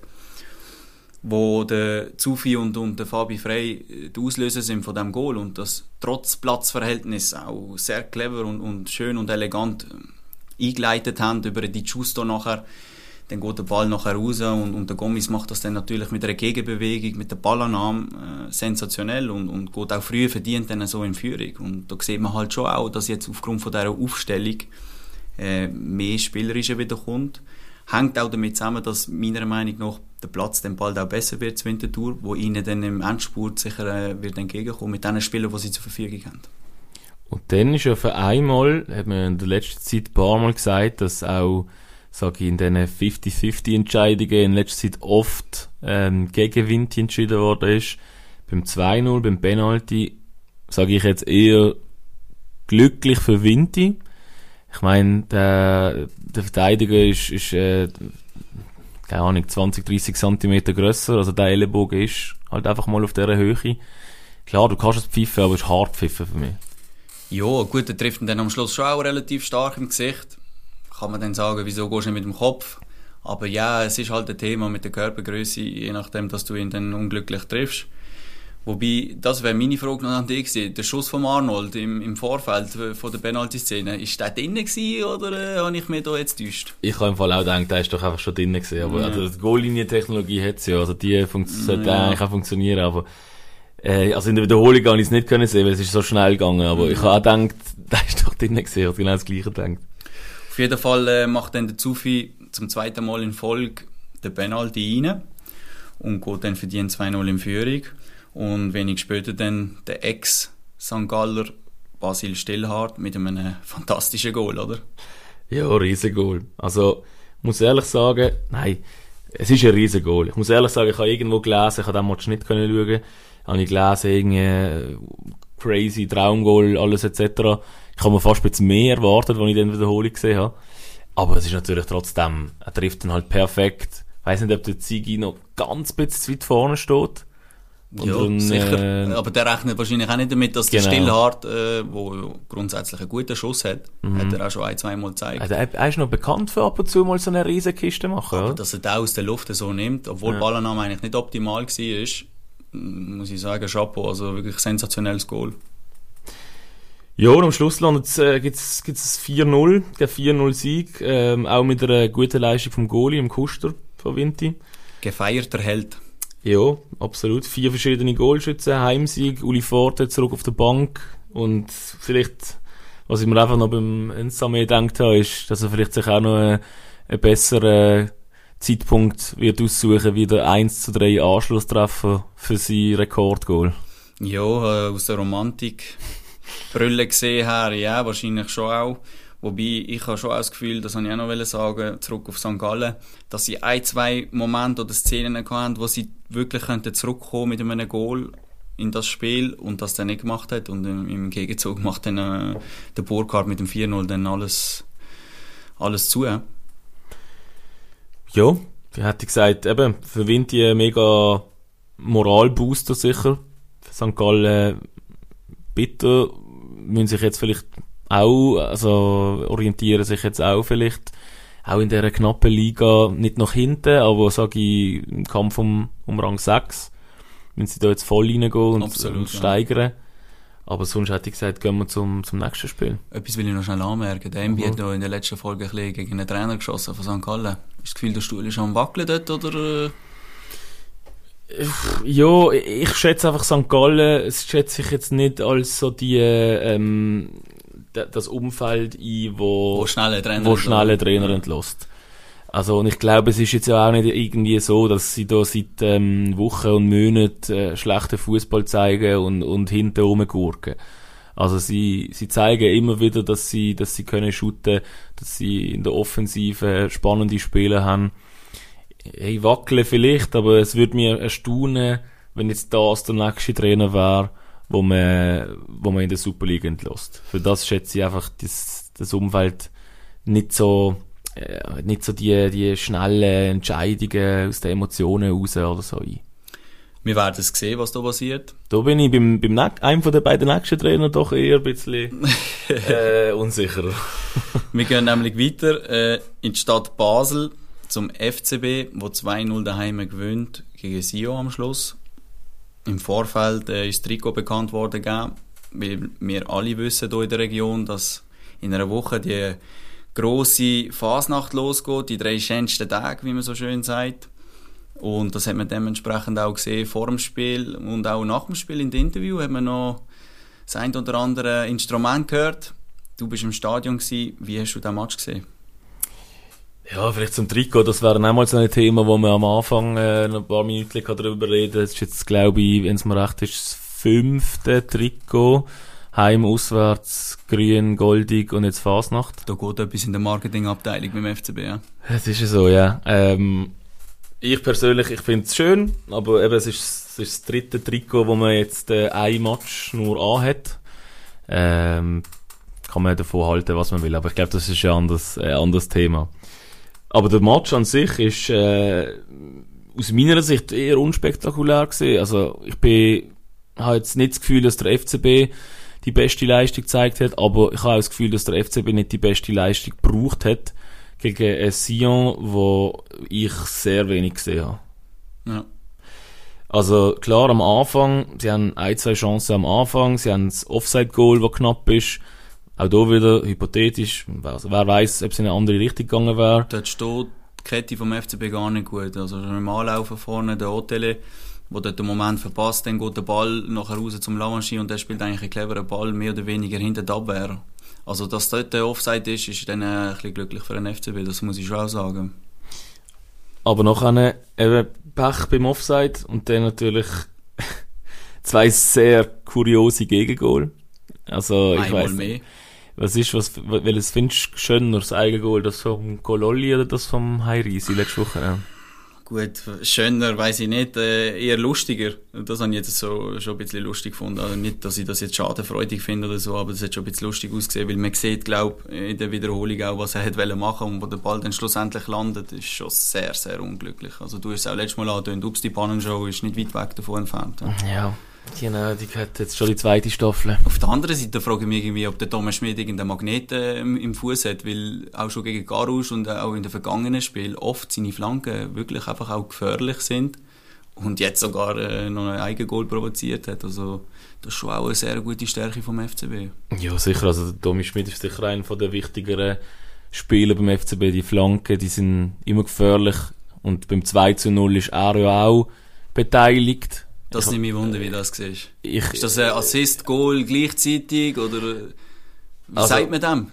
wo der Zufi und der Fabi Frey die Auslöser sind von diesem Goal und das trotz Platzverhältnis auch sehr clever und schön und elegant eingeleitet haben über die Giusto nachher. Dann geht der Ball nachher raus und der Gomis macht das dann natürlich mit einer Gegenbewegung, mit der Ballannahme sensationell und geht auch früh verdient dann so in Führung. Und da sieht man halt schon auch, dass jetzt aufgrund von dieser Aufstellung mehr Spielerische wieder kommt. Hängt auch damit zusammen, dass meiner Meinung nach der Platz dann bald auch besser wird zur Winterthur, wo ihnen dann im Endspurt sicher wird entgegenkommen mit den Spielern, die sie zur Verfügung haben. Und dann ist ja für einmal, hat man in der letzten Zeit ein paar Mal gesagt, dass auch, sage ich, in diesen 50-50-Entscheidungen in letzter Zeit oft gegen Vinti entschieden worden ist. Beim 2-0, beim Penalty, sage ich jetzt eher glücklich für Vinti. Ich meine, der Verteidiger ist keine Ahnung, 20-30 Zentimeter grösser, also der Ellenbogen ist halt einfach mal auf dieser Höhe. Klar, du kannst es pfeifen, aber es ist hart pfiffen für mich. Ja, gut, der trifft ihn dann am Schluss schon auch relativ stark im Gesicht. Kann man dann sagen, wieso gehst du nicht mit dem Kopf? Aber ja, es ist halt ein Thema mit der Körpergröße, je nachdem, dass du ihn dann unglücklich triffst. Wobei, das wäre meine Frage noch an dich gewesen. Der Schuss von Arnold im Vorfeld von der Penalty-Szene, ist der drinnen gewesen oder habe ich mich da jetzt täuscht? Ich habe im Fall auch gedacht, der ist doch einfach schon drinnen gewesen. Aber also die Goal-Linie-Technologie hat es ja, also die sollte eigentlich auch funktionieren, aber also in der Wiederholung habe ich es nicht können sehen, weil es ist so schnell gegangen, aber ich habe auch gedacht, der ist doch drinnen gewesen, ich habe genau das Gleiche gedacht. Auf jeden Fall macht dann der Zufi zum zweiten Mal in Folge den Penalty rein und geht dann für die 2-0 in Führung. Und wenig später dann der Ex-St. Galler Basil Stillhardt mit einem fantastischen Goal, oder? Ja, riesen Goal. Also, ich muss ehrlich sagen, nein, es ist ein riesen Goal. Ich muss ehrlich sagen, ich habe irgendwo gelesen, ich habe den Match nicht schauen können, habe ich gelesen, irgendwie crazy Traumgoal, alles etc. Ich habe mir fast ein bisschen mehr erwartet, als ich dann Wiederholung gesehen habe. Aber es ist natürlich trotzdem, er trifft dann halt perfekt. Ich weiss nicht, ob der Ziggy noch ganz bisschen zu weit vorne steht. Ja, dann, sicher. Aber der rechnet wahrscheinlich auch nicht damit, dass der Stillhardt, der grundsätzlich einen guten Schuss hat, hat er auch schon ein-, zweimal gezeigt. Also, er ist noch bekannt für ab und zu mal so eine riesen Kiste machen, aber oder? dass er den aus der Luft so nimmt, obwohl die Ballannahme eigentlich nicht optimal war, muss ich sagen, Chapeau, also wirklich sensationelles Goal. Ja, und am Schluss gibt's 4-0, der 4-0-Sieg, auch mit einer guten Leistung vom Goalie, im Kuster von Vinti. Gefeierter Held. Ja, absolut. 4 verschiedene Goalschützen, Heimsieg, Uli Forte zurück auf der Bank und vielleicht, was ich mir einfach noch beim Ensame gedacht habe, ist, dass er vielleicht sich auch noch einen besseren Zeitpunkt wird aussuchen, wie der 1:3 Anschlusstreffer für sein Rekordgoal. Ja, aus der Romantik-Brille gesehen her, ja, wahrscheinlich schon auch. Wobei, ich habe schon auch das Gefühl, das wollte ich auch noch sagen, zurück auf St. Gallen, dass sie 1-2 Momente oder Szenen hatten, wo sie wirklich zurückkommen mit einem Goal in das Spiel und das dann nicht gemacht hat. Und im Gegenzug macht dann der Burkhardt mit dem 4-0 dann alles zu. Ja, ich hätte gesagt, eben, für Vinti ein mega Moralbooster sicher. Für St. Gallen bitter, müssen sich jetzt vielleicht auch, also orientieren sich jetzt auch vielleicht auch in dieser knappen Liga nicht nach hinten, aber sage ich, im Kampf um Rang 6 wenn sie da jetzt voll reingehen und steigern. Aber sonst hätte ich gesagt, gehen wir zum nächsten Spiel. Etwas will ich noch schnell anmerken. Der MB hat da in der letzten Folge ein bisschen gegen einen Trainer geschossen von St. Gallen. Hast du das Gefühl, der Stuhl ist schon am Wackeln dort, oder? Ja, ich schätze einfach St. Gallen, es schätze ich jetzt nicht als so die, das Umfeld ein, wo schnelle Trainer entlässt. Also, und ich glaube, es ist jetzt ja auch nicht irgendwie so, dass sie da seit Wochen und Monaten schlechten Fußball zeigen und hinten rumgurken. Also sie zeigen immer wieder, dass sie können shooten, dass sie in der Offensive spannende Spieler haben. Hey, wackeln vielleicht, aber es würde mir erstaunen, wenn jetzt das der nächste Trainer wäre, wo man in der Superliga entlässt. Für das schätze ich einfach das Umfeld nicht so die schnellen Entscheidungen aus den Emotionen raus oder so ein. Wir werden es sehen, was da passiert. Da bin ich beim einem von den beiden nächsten Trainern doch eher ein bisschen unsicher. Wir gehen nämlich weiter in die Stadt Basel zum FCB, wo 2-0 daheim gewinnt gegen Sion am Schluss. Im Vorfeld ist das Trikot bekannt worden, weil wir alle wissen hier in der Region, dass in einer Woche die grosse Fasnacht losgeht, die 3 schönsten Tage, wie man so schön sagt. Und das hat man dementsprechend auch gesehen vor dem Spiel und auch nach dem Spiel in dem Interview hat man noch das ein oder andere Instrument gehört. Du bist im Stadion gewesen. Wie hast du den Match gesehen? Ja, vielleicht zum Trikot, das wäre auch mal so ein Thema, wo man am Anfang noch ein paar Minuten darüber reden kann. Das ist jetzt, glaube ich, wenn es mir recht ist, das 5. Trikot. Heim, auswärts, grün, goldig und jetzt Fasnacht. Da geht etwas in der Marketingabteilung beim FCB, ja. Das ist ja so, ja. Ich persönlich, ich finde es schön, aber eben, es ist das 3. Trikot, wo man jetzt ein Match nur anhat. Kann man davon halten, was man will, aber ich glaube, das ist ein anderes Thema. Aber der Match an sich ist aus meiner Sicht eher unspektakulär gewesen. Also ich habe jetzt nicht das Gefühl, dass der FCB die beste Leistung gezeigt hat, aber ich habe auch das Gefühl, dass der FCB nicht die beste Leistung gebraucht hat gegen ein Sion, wo ich sehr wenig gesehen habe. Ja. Also klar, am Anfang, sie haben 1-2 Chancen am Anfang, sie haben das Offside-Goal, das knapp ist. Auch da wieder hypothetisch, wer weiß, ob es in eine andere Richtung gegangen wäre. Dort steht die Kette vom FCB gar nicht gut. Also schon im Anlaufen vorne, der Hotele, wo dort den Moment verpasst, dann geht der Ball nachher raus zum Lavanchi und der spielt eigentlich einen cleveren Ball, mehr oder weniger hinter der Abwehr. Also dass dort der Offside ist dann ein bisschen glücklich für den FCB, das muss ich schon auch sagen. Aber nachher eben Pech beim Offside und dann natürlich 2 sehr kuriose Gegengol. Also ich Einmal weiss mehr. Welches findest du schöner, das Eigengoal, das vom Gololli oder das vom Hairisi letzte Woche? Ja. Gut, schöner weiss ich nicht, eher lustiger. Das habe ich jetzt so schon ein bisschen lustig gefunden. Also nicht, dass ich das jetzt schadenfreudig finde oder so, aber das hat schon ein bisschen lustig ausgesehen, weil man sieht, glaube ich, in der Wiederholung auch, was er hätte machen und wo der Ball dann schlussendlich landet, ist schon sehr, sehr unglücklich. Also du hast es auch letztes Mal angedeutet, ups, die Pannenshow ist nicht weit weg davon entfernt. Ja. Genau, die hat jetzt schon die 2. Staffel. Auf der anderen Seite frage ich mich irgendwie, ob der Thomas Schmid irgendeinen Magnet im Fuß hat, weil auch schon gegen Garus und auch in den vergangenen Spielen oft seine Flanken wirklich einfach auch gefährlich sind und jetzt sogar noch ein Eigengoal provoziert hat. Also das ist schon auch eine sehr gute Stärke vom FCB. Ja, sicher. Also der Thomas Schmid ist sicher einer der wichtigeren Spieler beim FCB. Die Flanken, die sind immer gefährlich und beim 2-0 ist er ja auch beteiligt. Das nimmt mich wunder, wie das siehst. Ist das ein Assist-Goal gleichzeitig oder wie sagt man dem?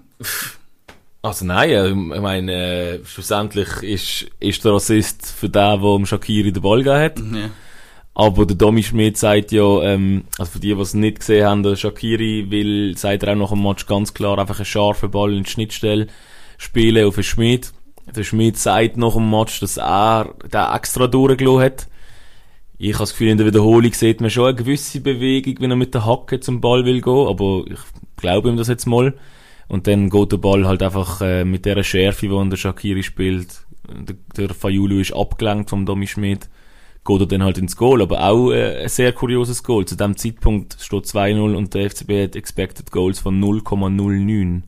Also nein, ich meine, schlussendlich ist der Assist für den, der dem Shaqiri den Ball gegeben hat. Ja. Aber der Domi Schmid sagt ja, also für die es nicht gesehen haben, der Shaqiri sagt er auch nach dem Match ganz klar, einfach einen scharfen Ball in die Schnittstelle spielen auf den Schmid. Der Schmid sagt nach dem Match, dass er den extra durchgelassen hat. Ich habe das Gefühl, in der Wiederholung sieht man schon eine gewisse Bewegung, wenn er mit der Hacke zum Ball will gehen, aber ich glaube ihm das jetzt mal. Und dann geht der Ball halt einfach mit dieser Schärfe, die der Shaqiri spielt. Der Fayulu ist abgelenkt vom Domi Schmid, geht er dann halt ins Goal, aber auch ein sehr kurioses Goal. Zu dem Zeitpunkt steht 2-0 und der FCB hat Expected Goals von 0,09.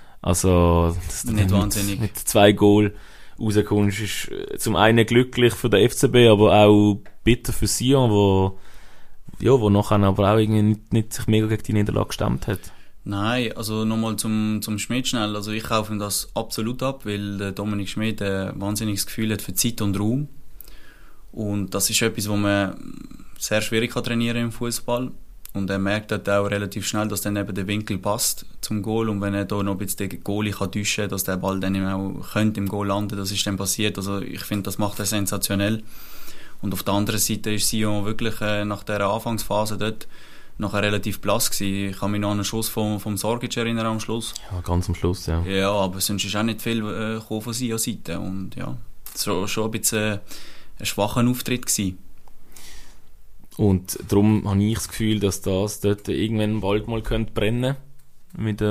Also das nicht wahnsinnig. Mit 2 Goal rauskommst, ist zum einen glücklich für den FCB, aber auch bitter für Sion, wo nachher aber auch irgendwie nicht sich mega gegen die Niederlage gestemmt hat. Nein, also nochmal zum Schmid schnell. Also ich kaufe ihm das absolut ab, weil der Dominik Schmid ein wahnsinniges Gefühl hat für Zeit und Raum. Und das ist etwas, was man sehr schwierig kann trainieren im Fußball. Und er merkt dort auch relativ schnell, dass dann eben der Winkel passt zum Goal. Und wenn er da noch ein bisschen den Goalie kann täuschen kann, dass der Ball dann auch im Goal landen, das ist dann passiert. Also ich finde, das macht er sensationell. Und auf der anderen Seite ist Sion wirklich nach dieser Anfangsphase dort nachher relativ blass gewesen. Ich kann mich noch an einen Schuss vom Sorgic erinnern am Schluss. Ja, ganz am Schluss, ja. Ja, aber sonst ist auch nicht viel von Sions Seite. Und ja, schon ein bisschen ein schwacher Auftritt gewesen. Und darum habe ich das Gefühl, dass das dort irgendwann bald mal brennen könnte. Mit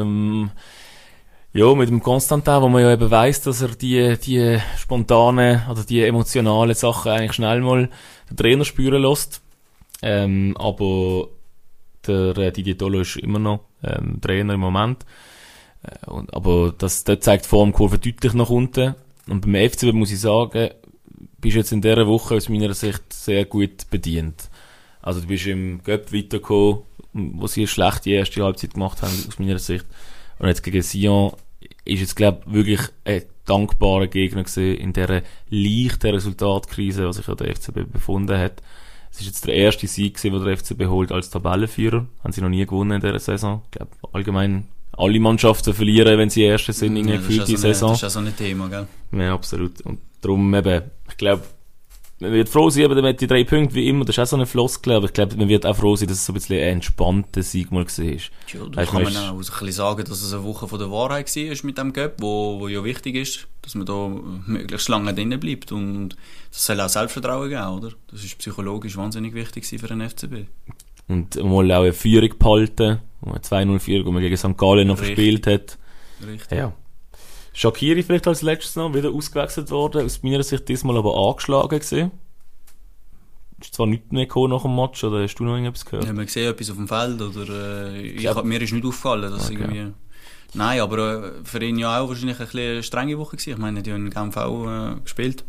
dem Constantin, wo man ja eben weiss, dass er die spontanen oder die emotionalen Sachen eigentlich schnell mal den Trainer spüren lässt. Aber der Didier Tolo ist immer noch Trainer im Moment. Aber dort zeigt die Formkurve deutlich nach unten. Und beim FCB muss ich sagen, bist jetzt in dieser Woche aus meiner Sicht sehr gut bedient. Also du bist im Cup weitergekommen, wo sie eine schlechte erste Halbzeit gemacht haben, aus meiner Sicht. Und jetzt gegen Sion ist jetzt, glaube ich, wirklich ein dankbarer Gegner gewesen in dieser leichten Resultatkrise, was sich ja der FCB befunden hat. Es ist jetzt der erste Sieg gewesen, den der FCB holt als Tabellenführer. Haben sie noch nie gewonnen in dieser Saison. Ich glaube, allgemein alle Mannschaften verlieren, wenn sie Erste sind in der gefühlten Saison. Das ist also ein Thema, gell? Ja, absolut. Und darum eben, ich glaube, man wird froh sein, eben mit die 3 Punkte, wie immer, das ist auch so eine Floskel, aber ich glaube, man wird auch froh sein, dass es so ein bisschen ein entspannter Sieg mal gesehen ist. Ja, da kann man auch so ein bisschen sagen, dass es eine Woche von der Wahrheit war mit dem Cup, wo ja wichtig ist, dass man da möglichst lange drinnen bleibt und das soll auch Selbstvertrauen geben, oder? Das ist psychologisch wahnsinnig wichtig für den FCB. Und mal auch eine Führung behalten, eine 2-0-Führung, die man gegen St. Gallen noch verspielt hat. Richtig. Ja. Shaqiri vielleicht als letztes noch, wieder ausgewechselt worden, aus meiner Sicht diesmal aber angeschlagen gewesen. Ist zwar nicht mehr gekommen nach dem Match, oder hast du noch irgendetwas gehört? Haben wir gesehen, etwas auf dem Feld, oder mir ist nicht aufgefallen, dass irgendwie... Nein, aber für ihn ja auch wahrscheinlich ein bisschen eine strenge Woche gewesen. Ich meine, er hat ja in Genf auch gespielt.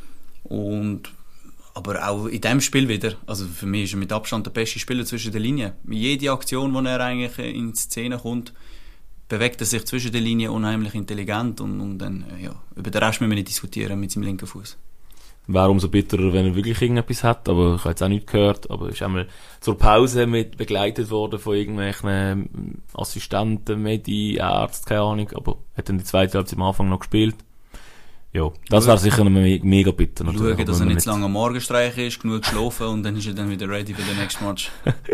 Aber auch in diesem Spiel wieder, also für mich ist er mit Abstand der beste Spieler zwischen den Linien. Jede Aktion, wo er eigentlich in die Szene kommt, bewegt er sich zwischen den Linien unheimlich intelligent und dann, ja, über den Rest müssen wir nicht diskutieren mit seinem linken Fuß. Wäre umso bitterer, wenn er wirklich irgendetwas hat, aber ich habe jetzt auch nichts gehört, aber ist einmal zur Pause mit begleitet worden von irgendwelchen Assistenten, Medi, Ärzten, keine Ahnung, aber hat dann die zweite Halbzeit am Anfang noch gespielt. Ja, das wäre sicher mega bitter. Schauen, dass er nicht zu lange am Morgenstreich ist, genug geschlafen und dann ist er dann wieder ready für den nächsten Match.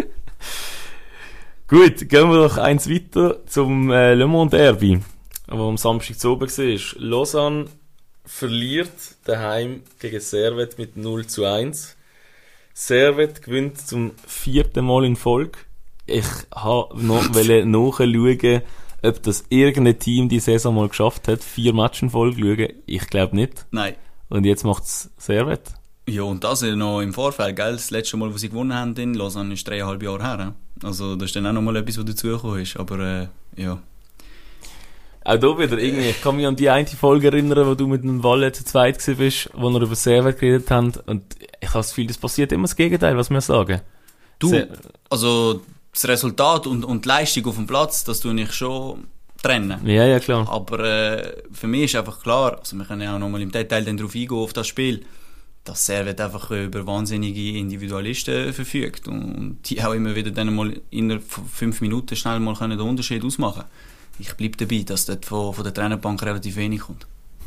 Gut, gehen wir doch eins weiter zum Le Mans Derby, wo am Samstag zu oben war. Lausanne verliert daheim gegen Servette mit 0-1. Servette gewinnt zum 4. Mal in Folge. Ich wollte noch nachschauen, ob das irgendein Team die Saison mal geschafft hat, 4 Matches in Folge schauen. Ich glaube nicht. Nein. Und jetzt macht es Servette. Ja, und das noch im Vorfeld, gell? Das letzte Mal, wo sie gewonnen haben in Lausanne, ist 3,5 Jahre her. Also, das ist dann auch noch mal etwas, was dazugekommen ist. Aber, ja. Auch da wieder irgendwie, ich kann mich an die eine Folge erinnern, wo du mit dem Walle zu zweit warst, wo wir über Servette geredet haben. Und ich habe das Gefühl, das passiert immer das Gegenteil, was wir sagen. Also, das Resultat und die Leistung auf dem Platz, das tue ich schon trennen. Ja, klar. Aber für mich ist einfach klar, also wir können ja auch noch mal im Detail dann drauf eingehen, auf das Spiel, dass Servette einfach über wahnsinnige Individualisten verfügt und die auch immer wieder dann mal innerhalb von 5 Minuten schnell mal den Unterschied ausmachen können. Ich bleibe dabei, dass dort von der Trainerbank relativ wenig kommt.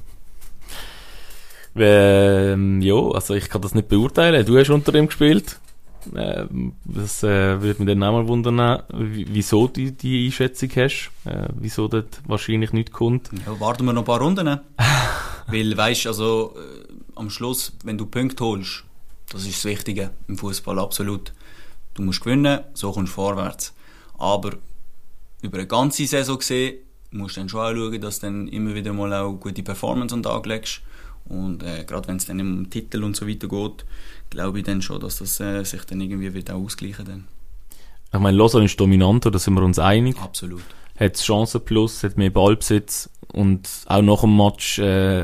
Ja, also ich kann das nicht beurteilen. Du hast unter ihm gespielt. Das würde mich dann auch mal wundern, wieso du die Einschätzung hast. Wieso dort wahrscheinlich nichts kommt. Ja, warten wir noch ein paar Runden. Weil, weisst, also am Schluss, wenn du Punkte holst, das ist das Wichtige im Fußball absolut. Du musst gewinnen, so kommst du vorwärts. Aber über eine ganze Saison gesehen, musst du dann schon auch schauen, dass du dann immer wieder mal auch gute Performance an den Tag legst. Und gerade wenn es dann um Titel und so weiter geht, glaube ich dann schon, dass das sich dann irgendwie wird auch ausgleichen dann. Ich meine, Lausanne ist dominanter, da sind wir uns einig. Absolut. Hat Chancen plus, hat mehr Ballbesitz und auch nach dem Match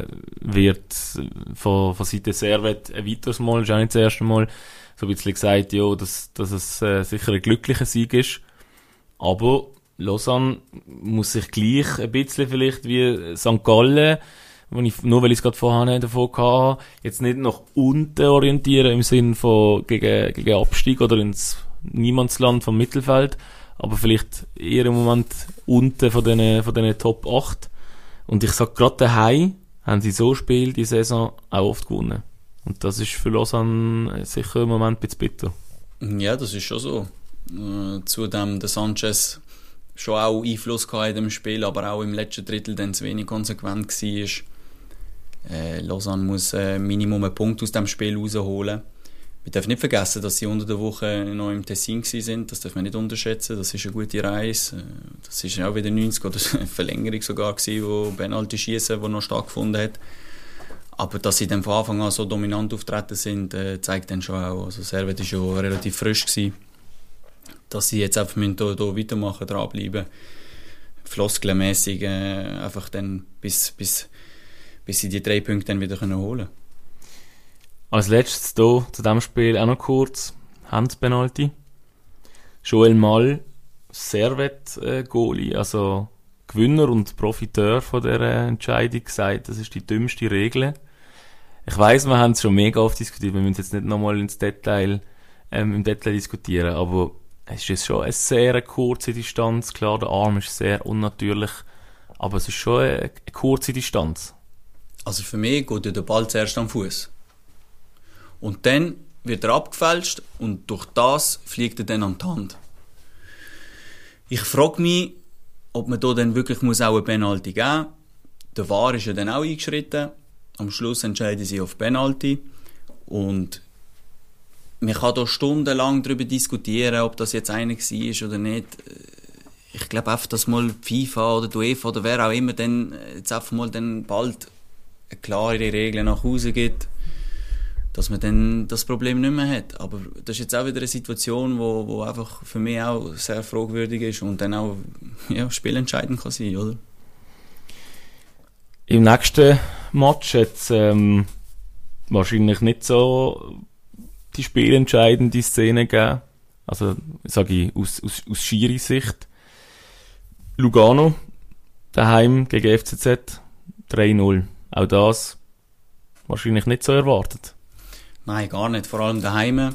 wird von Seite Servette ein weiteres Mal, ist auch nicht das erste Mal, so ein bisschen gesagt, ja, dass es sicher ein glücklicher Sieg ist. Aber Lausanne muss sich gleich ein bisschen vielleicht wie St. Gallen, weil ich es gerade vorher davon hatte, jetzt nicht nach unten orientieren im Sinn von gegen Abstieg oder ins Niemandsland vom Mittelfeld, aber vielleicht eher im Moment unten von den Top 8. Und ich sag gerade daheim haben sie so Spiel die Saison auch oft gewonnen. Und das ist für Lausanne sicher im Moment ein bisschen bitter. Ja, das ist schon so. Zudem der Sanchez schon auch Einfluss gehabt in dem Spiel, aber auch im letzten Drittel dann zu wenig konsequent war. Lausanne muss Minimum einen Punkt aus dem Spiel rausholen. Wir dürfen nicht vergessen, dass sie unter der Woche noch im Tessin waren. Das dürfen wir nicht unterschätzen. Das ist eine gute Reise. Das ist auch wieder 90 oder eine Verlängerung sogar gewesen, wo Penalty schießen, wo noch stattgefunden hat. Aber dass sie dann von Anfang an so dominant auftreten sind, zeigt dann schon auch. Also Servette war schon relativ frisch gewesen. Dass sie jetzt einfach hier weitermachen, dranbleiben. Floskelmässig einfach dann bis sie die 3 Punkte dann wieder holen können. Als letztes hier zu diesem Spiel auch noch kurz Handpenalty. Joel Mal, Servette-Goalie, also Gewinner und Profiteur von dieser Entscheidung, gesagt, das ist die dümmste Regel. Ich weiss, wir haben es schon mega oft diskutiert, wir müssen jetzt nicht nochmal im Detail diskutieren, aber es ist jetzt schon eine sehr kurze Distanz. Klar, der Arm ist sehr unnatürlich, aber es ist schon eine kurze Distanz. Also für mich geht ja der Ball zuerst am Fuß. Und dann wird er abgefälscht und durch das fliegt er dann an die Hand. Ich frage mich, ob man da dann wirklich auch eine Penalty geben muss. Der VAR ist ja dann auch eingeschritten. Am Schluss entscheiden sie auf Penalty. Und man kann da stundenlang darüber diskutieren, ob das jetzt einer war oder nicht. Ich glaube einfach, dass mal die FIFA oder die UEFA oder wer auch immer dann jetzt einfach mal dann bald eine klare Regel nach Hause gibt, dass man dann das Problem nicht mehr hat. Aber das ist jetzt auch wieder eine Situation, wo einfach für mich auch sehr fragwürdig ist und dann auch spielentscheidend kann sein, oder? Im nächsten Match hat es wahrscheinlich nicht so die spielentscheidende Szene gegeben. Also, sage ich, aus Schiri-Sicht. Lugano, daheim gegen FCZ, 3-0. Auch das wahrscheinlich nicht so erwartet. Nein, gar nicht. Vor allem daheim.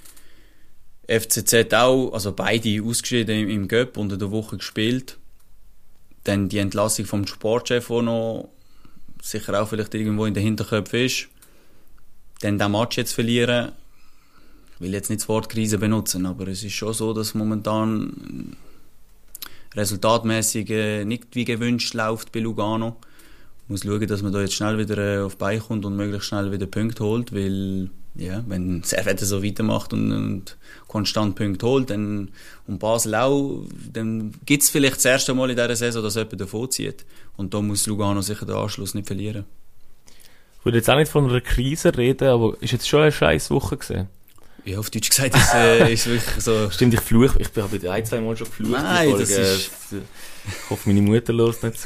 FCZ auch, also beide ausgeschieden im Göpp, unter der Woche gespielt. Dann die Entlassung vom Sportchef, der noch sicher auch vielleicht irgendwo in den Hinterköpfen ist. Dann den Match jetzt verlieren. Ich will jetzt nicht das Wort Krise benutzen, aber es ist schon so, dass momentan resultatmäßig nicht wie gewünscht läuft bei Lugano. Muss schauen, dass man da jetzt schnell wieder auf die Beine kommt und möglichst schnell wieder Punkte holt, weil ja, wenn Servette so weitermacht und konstant Punkte holt, dann, und Basel auch, dann gibt es vielleicht das erste Mal in dieser Saison, dass jemand davon zieht. Und da muss Lugano sicher den Anschluss nicht verlieren. Ich würde jetzt auch nicht von einer Krise reden, aber ist jetzt schon eine scheiß Woche gewesen? Ja, auf Deutsch gesagt ist wirklich so... Stimmt, ich fluche. Ich habe ein, zwei Mal schon geflucht. Nein, das ist... Ich hoffe, meine Mutter hört nicht zu.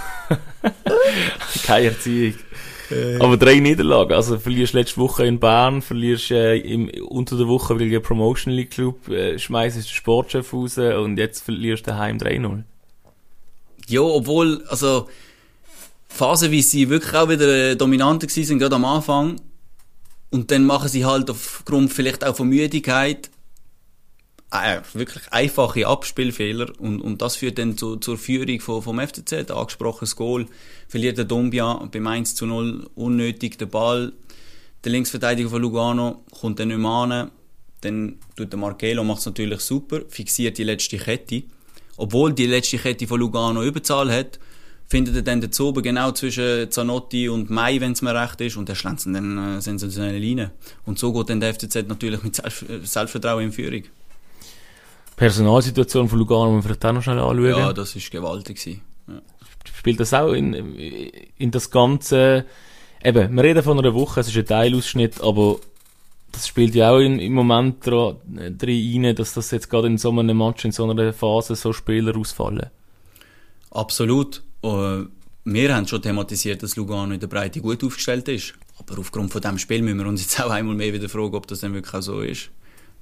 Keine Erziehung. Aber 3 Niederlagen. Also verlierst letzte Woche in Bern, verlierst unter der Woche weil der Promotion League Club, schmeißt den Sportchef raus und jetzt verlierst du daheim 3-0. Ja, obwohl, also phasenweise sie wirklich auch wieder dominanter gewesen sind, gerade am Anfang. Und dann machen sie halt aufgrund vielleicht auch von Müdigkeit wirklich einfache Abspielfehler und das führt dann zur Führung vom FCZ. Angesprochenes Goal, verliert der Dombia beim 1-0 unnötig den Ball. Der Linksverteidiger von Lugano kommt dann nicht mehr an. Dann tut der Marcelo, macht es natürlich super, fixiert die letzte Kette. Obwohl die letzte Kette von Lugano Überzahl hat, findet er dann dazu oben genau zwischen Zanotti und Mai, wenn es mir recht ist, und er schlägt dann sensationelle Linie. Und so geht dann der FCZ natürlich mit Selbstvertrauen in Führung. Personalsituation von Lugano müssen wir vielleicht auch noch schnell anschauen. Ja, das war gewaltig. Ja. Spielt das auch in das Ganze... Eben, wir reden von einer Woche, es ist ein Teilausschnitt, aber das spielt ja auch im Moment drin rein, dass das jetzt gerade in so einem Match, in so einer Phase so Spieler ausfallen. Absolut. Wir haben schon thematisiert, dass Lugano in der Breite gut aufgestellt ist. Aber aufgrund von diesem Spiel müssen wir uns jetzt auch einmal mehr wieder fragen, ob das dann wirklich auch so ist.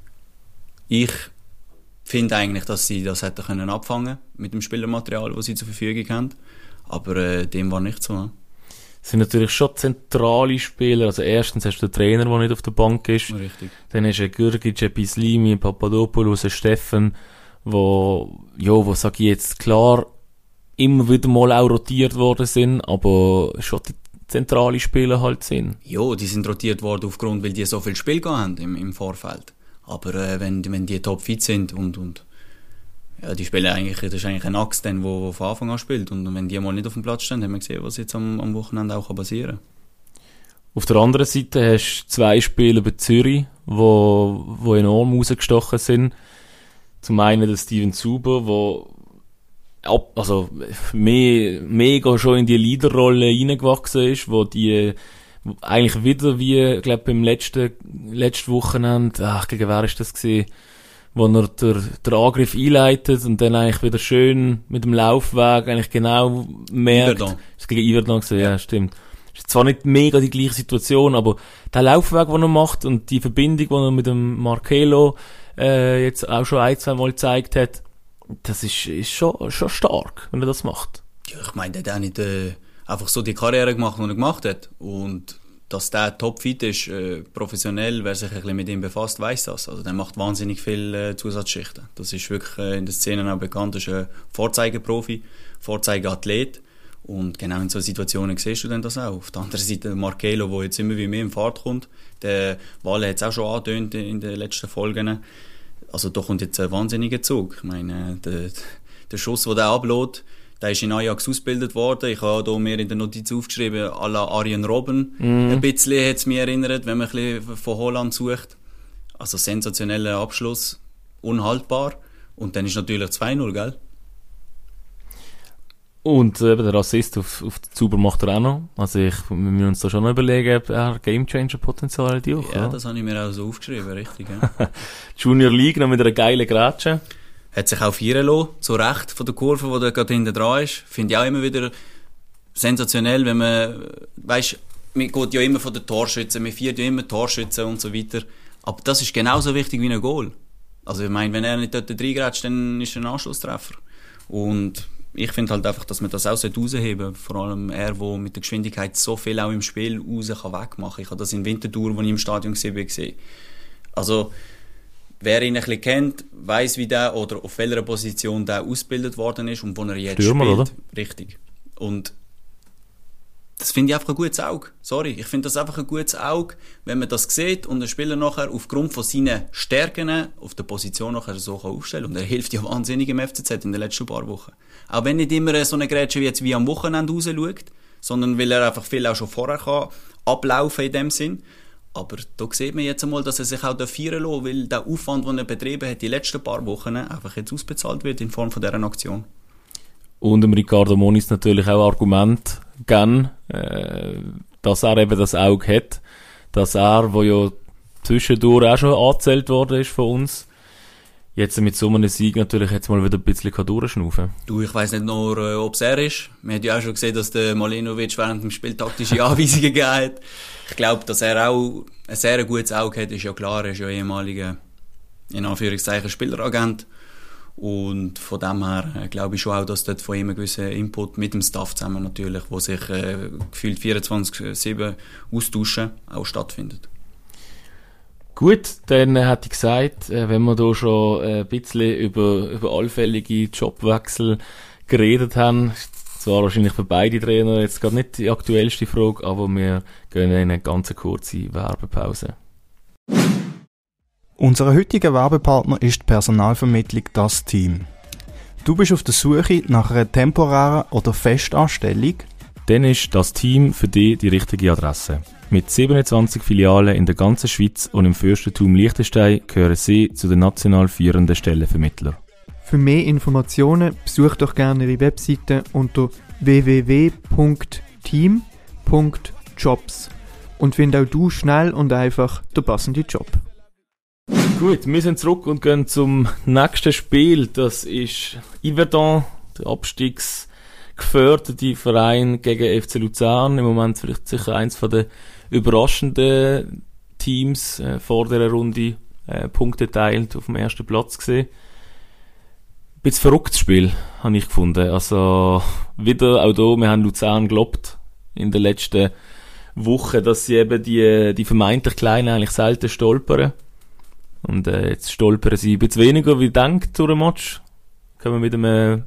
Ich finde eigentlich, dass sie das hätten können abfangen mit dem Spielermaterial, das sie zur Verfügung haben. Aber dem war nicht so. Ne? Es sind natürlich schon zentrale Spieler. Also erstens hast du den Trainer, der nicht auf der Bank ist. Richtig. Dann hast du einen Gürgic, einen Bislimi, einen Papadopoulos, einen Steffen, wo sag ich jetzt klar, immer wieder mal auch rotiert worden sind, aber schon die zentrale Spieler halt sind. Ja, die sind rotiert worden aufgrund, weil die so viel Spiel haben im Vorfeld. Aber wenn die topfit sind und ja, die spielen eigentlich, das ist eigentlich ein Axt, der von Anfang an spielt. Und wenn die mal nicht auf dem Platz stehen, haben wir gesehen, was jetzt am Wochenende auch passieren kann. Auf der anderen Seite hast du 2 Spieler bei Zürich, wo enorm rausgestochen sind. Zum einen der Steven Zuber, also mega schon in die Leaderrolle reingewachsen ist, wo die eigentlich wieder wie, glaube beim letzten Wochenende, gegen wer ist das gewesen, wo er der Angriff einleitet und dann eigentlich wieder schön mit dem Laufweg eigentlich genau merkt. Iverdon. Das ist gegen Iverdon gewesen, ja, stimmt. Ist zwar nicht mega die gleiche Situation, aber der Laufweg, den er macht und die Verbindung, die er mit dem Marcelo jetzt auch schon 1-2 Mal gezeigt hat, das ist schon stark, wenn er das macht. Ja, ich meine, der hat auch nicht einfach so die Karriere gemacht, die er gemacht hat. Und dass der topfit ist, professionell, wer sich ein bisschen mit ihm befasst, weiss das. Also der macht wahnsinnig viele Zusatzschichten. Das ist wirklich in den Szenen auch bekannt. Das ist ein Vorzeigeprofi, Vorzeigeathlet. Und genau in solchen Situationen siehst du dann das auch. Auf der anderen Seite Marcelo, der jetzt immer wie mehr in Fahrt kommt. Der Walle hat es auch schon angetönt in den letzten Folgen. Also da kommt jetzt ein wahnsinniger Zug. Ich meine, der Schuss, den der ablädt, der ist in Ajax ausgebildet worden. Ich habe hier mir in der Notiz aufgeschrieben, à la Arjen Robben. Ein bisschen hat es mich erinnert, wenn man ein bisschen von Holland sucht. Also sensationeller Abschluss, unhaltbar. Und dann ist natürlich 2-0, gell? Und der Assist auf den Zuber macht er auch noch. Also wir müssen uns da schon noch überlegen, ob er Gamechanger-Potenzial hat. Ja, das habe ich mir auch so aufgeschrieben, richtig. Ja. Junior League noch mit einer geilen Grätsche. Hat sich auch feiern lassen, so recht von der Kurve, wo der gerade hinten dran ist. Finde ich auch immer wieder sensationell, wenn man, weisst, man geht ja immer von den Torschützen, man feiert ja immer Torschützen und so weiter. Aber das ist genauso wichtig wie ein Goal. Also ich meine, wenn er nicht dort reingrätscht, dann ist er ein Anschlusstreffer. Und ich finde halt einfach, dass man das auch rausheben sollte. Vor allem er, der mit der Geschwindigkeit so viel auch im Spiel raus kann wegmachen kann. Ich habe das in Winterthur, als ich im Stadion war, gesehen. Also, wer ihn ein bisschen kennt, weiss, wie der oder auf welcher Position der ausgebildet worden ist und wo er jetzt Stürmer, spielt. Oder? Richtig. Und das finde ich einfach ein gutes Auge. Sorry, ich finde das einfach ein gutes Auge, wenn man das sieht und der Spieler nachher aufgrund von seinen Stärken auf der Position nachher so aufstellen kann. Und er hilft ja wahnsinnig im FCZ in den letzten paar Wochen. Auch wenn nicht immer so eine Grätsche jetzt wie am Wochenende rausschaut, sondern weil er einfach viel auch schon vorher kann ablaufen in dem Sinn. Aber da sieht man jetzt einmal, dass er sich auch feiern lassen, weil der Aufwand, den er betrieben hat die letzten paar Wochen, einfach jetzt ausbezahlt wird in Form von dieser Aktion. Und dem Ricardo Moniz natürlich auch Argument geben, dass er eben das Auge hat, dass er, wo ja zwischendurch auch schon angezählt worden ist von uns, jetzt mit so einem Sieg natürlich jetzt mal wieder ein bisschen durchschnaufen. Du, ich weiss nicht nur, ob es er ist. Man hat ja auch schon gesehen, dass der Malinovic während dem Spiel taktische Anweisungen gegeben hat. Ich glaube, dass er auch ein sehr gutes Auge hat, ist ja klar. Er ist ja ehemaliger, in Anführungszeichen, Spieleragent. Und von dem her glaube ich schon auch, dass dort von ihm ein gewisser Input mit dem Staff zusammen natürlich, wo sich gefühlt 24/7 austauschen, auch stattfindet. Gut, dann hätte ich gesagt, wenn wir da schon ein bisschen über allfällige Jobwechsel geredet haben, zwar wahrscheinlich für beide Trainer jetzt gerade nicht die aktuellste Frage, aber wir gehen in eine ganz kurze Werbepause. Unser heutiger Werbepartner ist die Personalvermittlung «Das Team». Du bist auf der Suche nach einer temporären oder Festanstellung? Dann ist «Das Team» für dich die richtige Adresse. Mit 27 Filialen in der ganzen Schweiz und im Fürstentum Liechtenstein gehören sie zu den national führenden Stellenvermittlern. Für mehr Informationen besucht doch gerne ihre Webseite unter www.team.jobs und find auch du schnell und einfach den passenden Job. Gut, wir sind zurück und gehen zum nächsten Spiel. Das ist Yverdon, der abstiegsgeförderte Verein gegen FC Luzern. Im Moment vielleicht sicher eins von den überraschenden Teams vor dieser Runde Punkte teilt auf dem ersten Platz gesehen. Ein bisschen verrücktes Spiel, habe ich gefunden. Also wieder auch hier, wir haben Luzern gelobt in den letzten Wochen, dass sie eben die vermeintlich Kleinen eigentlich selten stolpern. Und jetzt stolpern sie ein bisschen weniger wie gedacht durch den Match. Können wir mit einem,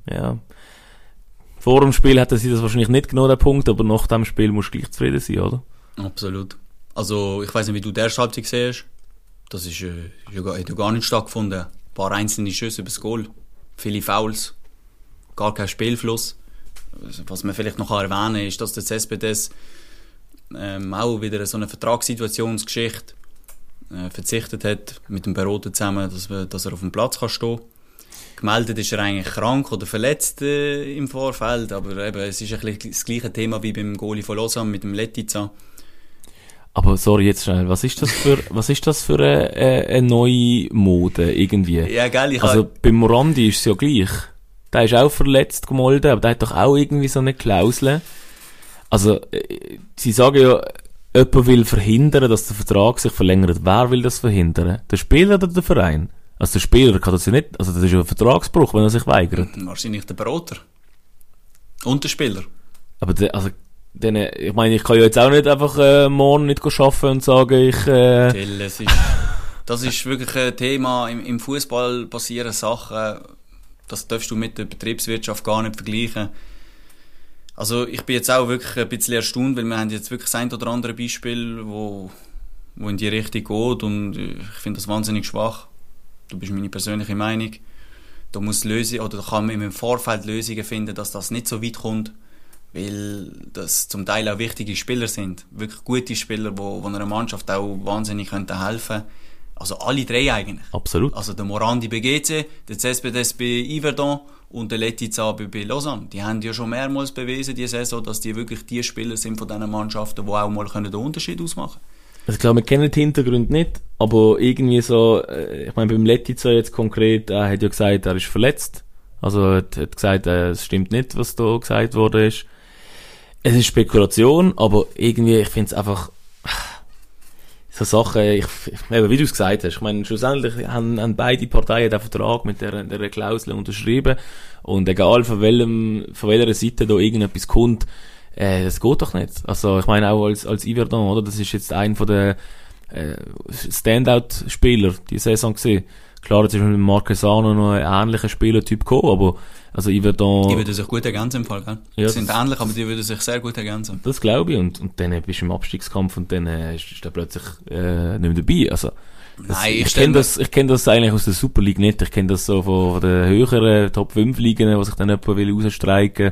vor dem Spiel hätten sie das wahrscheinlich nicht genommen, den Punkt, aber nach dem Spiel musst du gleich zufrieden sein, oder? Absolut. Also, ich weiss nicht, wie du die erste Halbzeit siehst. Das ist, hat ja gar nicht stattgefunden. Ein paar einzelne Schüsse übers Goal. Viele Fouls. Gar kein Spielfluss. Was man vielleicht noch erwähnen kann, ist, dass der CSPDS auch wieder so eine Vertragssituationsgeschichte verzichtet hat mit dem Beroten zusammen, dass er auf dem Platz kann stehen kann. Gemeldet ist er eigentlich krank oder verletzt im Vorfeld, aber eben, es ist ein bisschen das gleiche Thema wie beim Goalie von Lausanne mit dem Letica. Aber sorry, jetzt schnell, was ist das für eine neue Mode irgendwie? Ja, geil, also beim Morandi ist es ja gleich. Der ist auch verletzt gemolden, aber der hat doch auch irgendwie so eine Klausel. Also, sie sagen ja, jemand will verhindern, dass der Vertrag sich verlängert. Wer will das verhindern? Der Spieler oder der Verein? Also der Spieler kann das ja nicht, also das ist ja ein Vertragsbruch, wenn er sich weigert. Wahrscheinlich der Berater. Und der Spieler. Aber Dann, ich meine, ich kann ja jetzt auch nicht einfach morgen nicht arbeiten und sagen, Till, das ist wirklich ein Thema. Im Fußball passieren Sachen, das darfst du mit der Betriebswirtschaft gar nicht vergleichen. Also ich bin jetzt auch wirklich ein bisschen erstaunt, weil wir haben jetzt wirklich das ein oder andere Beispiel, wo in die Richtung geht, und ich finde das wahnsinnig schwach. Du bist meine persönliche Meinung. Da muss Lösung, oder da kann man im Vorfeld Lösungen finden, dass das nicht so weit kommt, weil das zum Teil auch wichtige Spieler sind. Wirklich gute Spieler, die einer Mannschaft auch wahnsinnig helfen könnten. Also alle drei eigentlich. Absolut. Also der Morandi bei GC, der Cespedes bei Yverdon und der Letizia bei Lausanne. Die haben ja schon mehrmals bewiesen, diese Saison, dass die wirklich die Spieler sind von diesen Mannschaften, die auch mal den Unterschied ausmachen können. Also ich glaube, wir kennen den Hintergrund nicht, aber irgendwie so, ich meine, beim Letizia jetzt konkret, er hat ja gesagt, er ist verletzt. Also er hat gesagt, es stimmt nicht, was da gesagt worden ist. Es ist Spekulation, aber irgendwie, ich finde es einfach so Sachen, wie du es gesagt hast, ich meine, schlussendlich haben beide Parteien den Vertrag mit der Klausel unterschrieben, und egal von welcher Seite da irgendetwas kommt, das geht doch nicht. Also ich meine auch als Yverdon, oder? Das ist jetzt ein von der Standout-Spieler die Saison gesehen. Klar, jetzt ist mit Marquesano noch ein ähnlicher Spielertyp gekommen, aber also Yverdon... Die würden sich gut ergänzen im Fall, gell? Ja, die sind ähnlich, aber die würden sich sehr gut ergänzen. Das glaube ich, und dann bist du im Abstiegskampf und dann ist der plötzlich nicht mehr dabei. Also Nein, ich kenne das eigentlich aus der Super League nicht. Ich kenne das so von den höheren Top 5 Ligen, wo sich dann jemand will rausstreiken,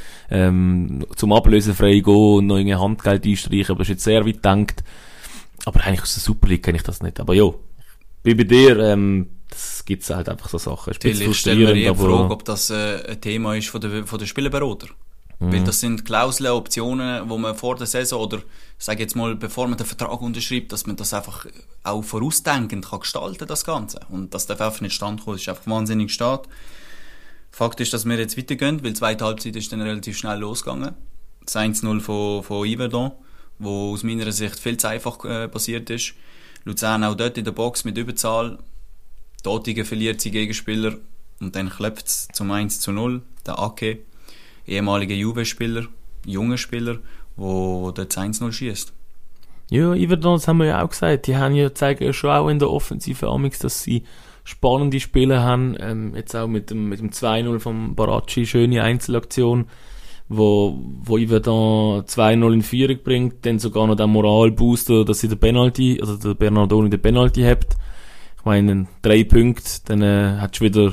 zum Ablösen frei gehen und noch irgendwie Handgeld einstreichen, aber das ist jetzt sehr weit gedacht. Aber eigentlich aus der Super League kenne ich das nicht. Aber jo, bin bei dir, das gibt's halt einfach so Sachen. Ich stelle mir die Frage, ob das ein Thema ist von der Spielerberater. Weil das sind Klauseln, Optionen, wo man vor der Saison oder, sag jetzt mal, bevor man den Vertrag unterschreibt, dass man das einfach auch vorausdenkend kann gestalten, das Ganze. Und das darf einfach nicht standkommen. Das ist einfach wahnsinnig stark. Fakt ist, dass wir jetzt weitergehen, weil die zweite Halbzeit ist dann relativ schnell losgegangen. Das 1-0 von Yverdon, wo aus meiner Sicht viel zu einfach passiert ist. Luzern auch dort in der Box mit Überzahl. Dotigen verliert sie Gegenspieler und dann klopft es zum 1-0. Der Ake, ehemaliger Juve-Spieler, junger Spieler, der dort 1-0 schießt. Ja, Yverdon, das haben wir ja auch gesagt. Die haben ja, zeigen ja schon auch in der Offensive amix, dass sie spannende Spiele haben, jetzt auch mit dem 2-0 von Baracci, schöne Einzelaktion, wo Yverdon 2-0 in Führung bringt, dann sogar noch den Moralbooster, dass sie der Bernardoni den Penalty hat. Ich meine, 3 Punkte, dann hat's wieder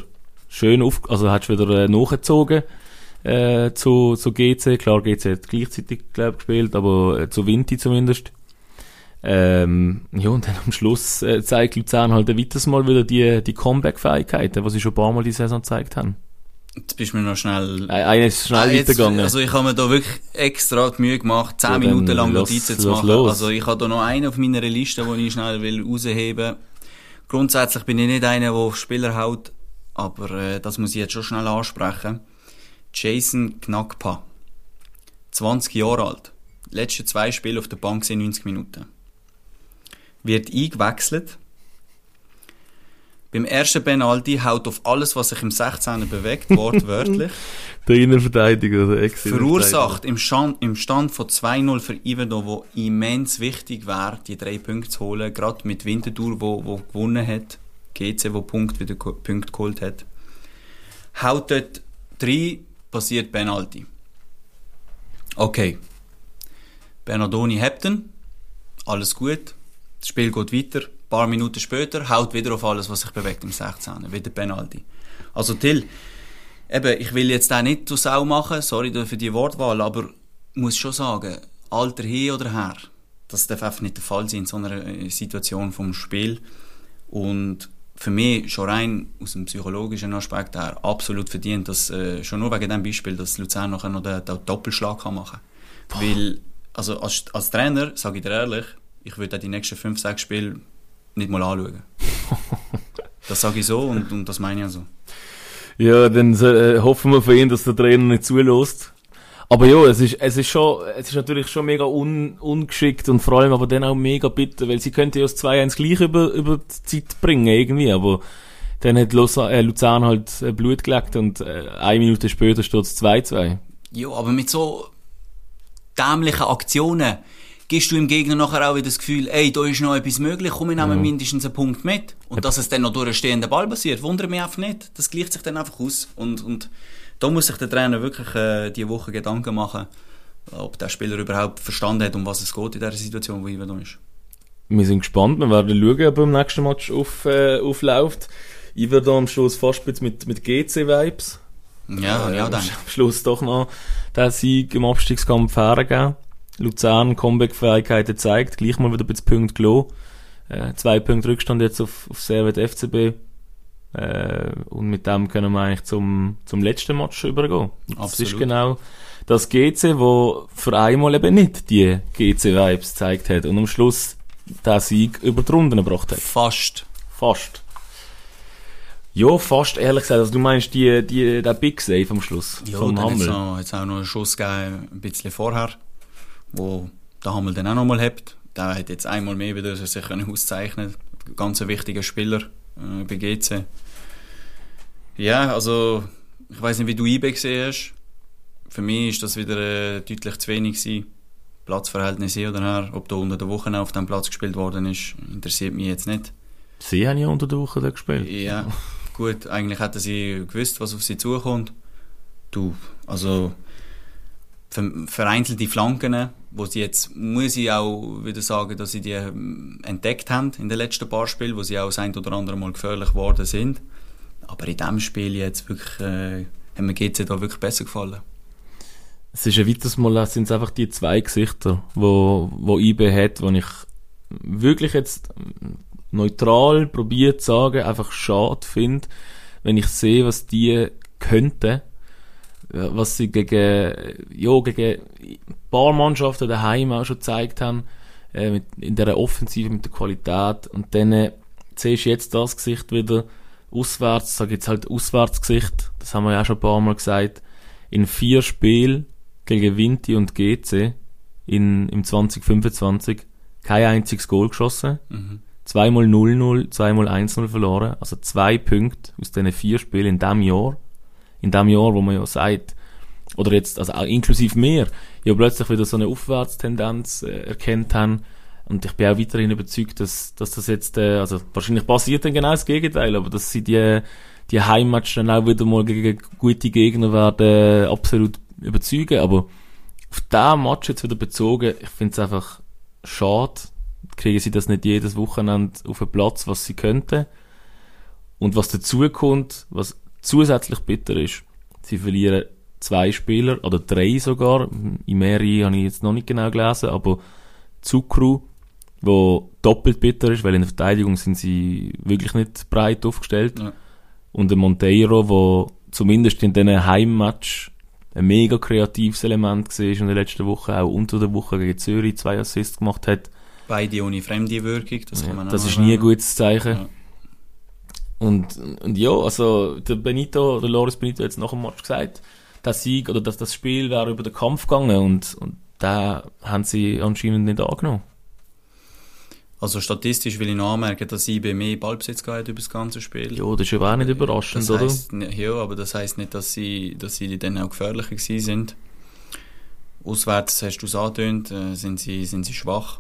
nachgezogen zu GC. Klar, GC hat gleichzeitig, glaube ich, gespielt, aber zu Vinti zumindest. Ja, und dann am Schluss zeigt Luzern halt ein weiteres Mal wieder die Comeback-Fähigkeiten, was sie schon ein paar Mal die Saison gezeigt haben. Jetzt bist du mir noch schnell... Einer ist schnell weitergegangen. Also ich habe mir da wirklich extra die Mühe gemacht, 10 Minuten lang Notizen zu machen. Also ich habe da noch einen auf meiner Liste, den ich schnell rausheben will. Grundsätzlich bin ich nicht einer, der auf Spieler haut, aber das muss ich jetzt schon schnell ansprechen. Jason Knackpa, 20 Jahre alt, letzte 2 Spiele auf der Bank sind 90 Minuten. Wird eingewechselt. Beim ersten Penalty haut auf alles, was sich im 16er bewegt, wortwörtlich. Der Innenverteidiger, der Verursacht im Stand von 2-0 für Yverdon, wo immens wichtig wäre, die 3 Punkte zu holen, gerade mit Winterthur, wo gewonnen hat, GC, wo Punkte geholt hat. Haut dort 3, passiert Penalty. Okay. Bernardoni hebt ihn, alles gut, das Spiel geht weiter. Ein paar Minuten später haut wieder auf alles, was sich bewegt im 16. Wieder Penalty. Also Till, eben, ich will jetzt auch nicht zur Sau machen, sorry für die Wortwahl, aber muss schon sagen, Alter hin oder her, das darf einfach nicht der Fall sein in so einer Situation vom Spiel. Und für mich, schon rein aus dem psychologischen Aspekt her, absolut verdient, dass schon nur wegen dem Beispiel, dass Luzern nachher noch den Doppelschlag machen kann. Weil, also als Trainer, sage ich dir ehrlich, ich würde die nächsten 5-6 Spiele nicht mal anschauen. Das sage ich so und das meine ich auch so. Ja, dann hoffen wir für ihn, dass der Trainer nicht zulässt. Aber ja, es ist natürlich schon mega ungeschickt und vor allem aber dann auch mega bitter, weil sie könnte ja das 2-1 gleich über die Zeit bringen irgendwie, aber dann hat Luzern halt Blut geleckt und 1 Minute später steht es 2-2. Ja, aber mit so dämlichen Aktionen gibst du im Gegner nachher auch wieder das Gefühl, ey, da ist noch etwas möglich, komm, wir nehmen mindestens einen Punkt mit. Und dass es dann noch durch einen stehenden Ball passiert, wundert mich einfach nicht. Das gleicht sich dann einfach aus. Und da muss sich der Trainer wirklich diese Woche Gedanken machen, ob der Spieler überhaupt verstanden hat, um was es geht in dieser Situation, wo Iverdon ist. Wir sind gespannt, wir werden schauen, ob er im nächsten Match aufläuft. Iverdon am Schluss fast mit GC-Vibes. Ja, dann. Am Schluss doch noch den Sieg im Abstiegskampf hergegeben. Luzern Comeback-Fähigkeit gezeigt, gleich mal wieder ein bisschen Punkte gelassen. 2 Punkte Rückstand jetzt auf Servet FCB. Und mit dem können wir eigentlich zum letzten Match übergehen. Das Absolut. ist genau das GC, wo für einmal eben nicht die GC-Vibes gezeigt hat und am Schluss den Sieg über die Runden gebracht hat. Fast. Ja, fast, ehrlich gesagt. Also du meinst der Big Save am Schluss Ja, vom dann Hammel? hat es auch noch einen Schuss gegeben, ein bisschen vorher, wo der Hammel dann auch noch mal hat. Der hat jetzt einmal mehr wieder sich auszeichnen können. Ganz ein wichtiger Spieler bei GC. Ja, also ich weiss nicht, wie du IB gesehen hast. Für mich ist das wieder deutlich zu wenig gewesen. Platzverhältnis hier oder her. Ob da unter der Woche auf dem Platz gespielt worden ist, interessiert mich jetzt nicht. Sie haben ja unter der Woche da gespielt. Ja, gut. Eigentlich hätten sie gewusst, was auf sie zukommt. Also vereinzelte Flanken, wo sie jetzt, muss ich auch wieder sagen, dass sie die entdeckt haben in den letzten paar Spielen, wo sie auch das ein oder andere Mal gefährlich geworden sind. Aber in diesem Spiel jetzt wirklich, hat mir GC da wirklich besser gefallen. Es ist ein weiteres Mal, sind es einfach die 2 Gesichter, wo IB hat, wo ich wirklich jetzt neutral probiert zu sagen, einfach schade finde, wenn ich sehe, was die könnten, was sie gegen ein paar Mannschaften daheim auch schon gezeigt haben, in dieser Offensive mit der Qualität. Und dann siehst du jetzt das Gesicht wieder auswärts, da gibt's halt Auswärtsgesicht, das haben wir ja auch schon ein paar Mal gesagt, in 4 Spielen gegen Vinti und GC im 2025 kein einziges Goal geschossen, 2-mal 0-0, 2-mal 1-0 verloren, also 2 Punkte aus diesen 4 Spielen in diesem Jahr, wo man ja sagt, oder jetzt, also auch inklusive mehr, ja plötzlich wieder so eine Aufwärtstendenz erkannt haben. Und ich bin auch weiterhin überzeugt, dass das jetzt, also wahrscheinlich passiert dann genau das Gegenteil, aber dass sie die Heimmatch dann auch wieder mal gegen gute Gegner werden absolut überzeugen. Aber auf diesen Match jetzt wieder bezogen, ich finde es einfach schade, kriegen sie das nicht jedes Wochenende auf den Platz, was sie könnten. Und was dazu kommt, was zusätzlich bitter ist, sie verlieren 2 Spieler, oder 3 sogar, Imeri habe ich jetzt noch nicht genau gelesen, aber Zukru, wo doppelt bitter ist, weil in der Verteidigung sind sie wirklich nicht breit aufgestellt. Ja. Und der Monteiro, wo zumindest in diesen Heimmatch ein mega kreatives Element war in der letzten Woche, auch unter der Woche gegen Zürich 2 Assists gemacht hat. Beide ohne fremde Wirkung, das kann man das ist nie ein gutes Zeichen. Ja. Und ja, also der Loris Benito hat jetzt nach dem Match gesagt, der Sieg oder das Spiel wäre über den Kampf gegangen und da haben sie anscheinend nicht angenommen. Also statistisch will ich noch anmerken, dass IB mehr Ballbesitz gehabt über das ganze Spiel. Ja, das ist aber auch nicht überraschend, das heisst, oder? Ja, aber das heisst nicht, dass sie dann auch gefährlicher gewesen sind. Auswärts, hast du es angetönt, sind sie schwach.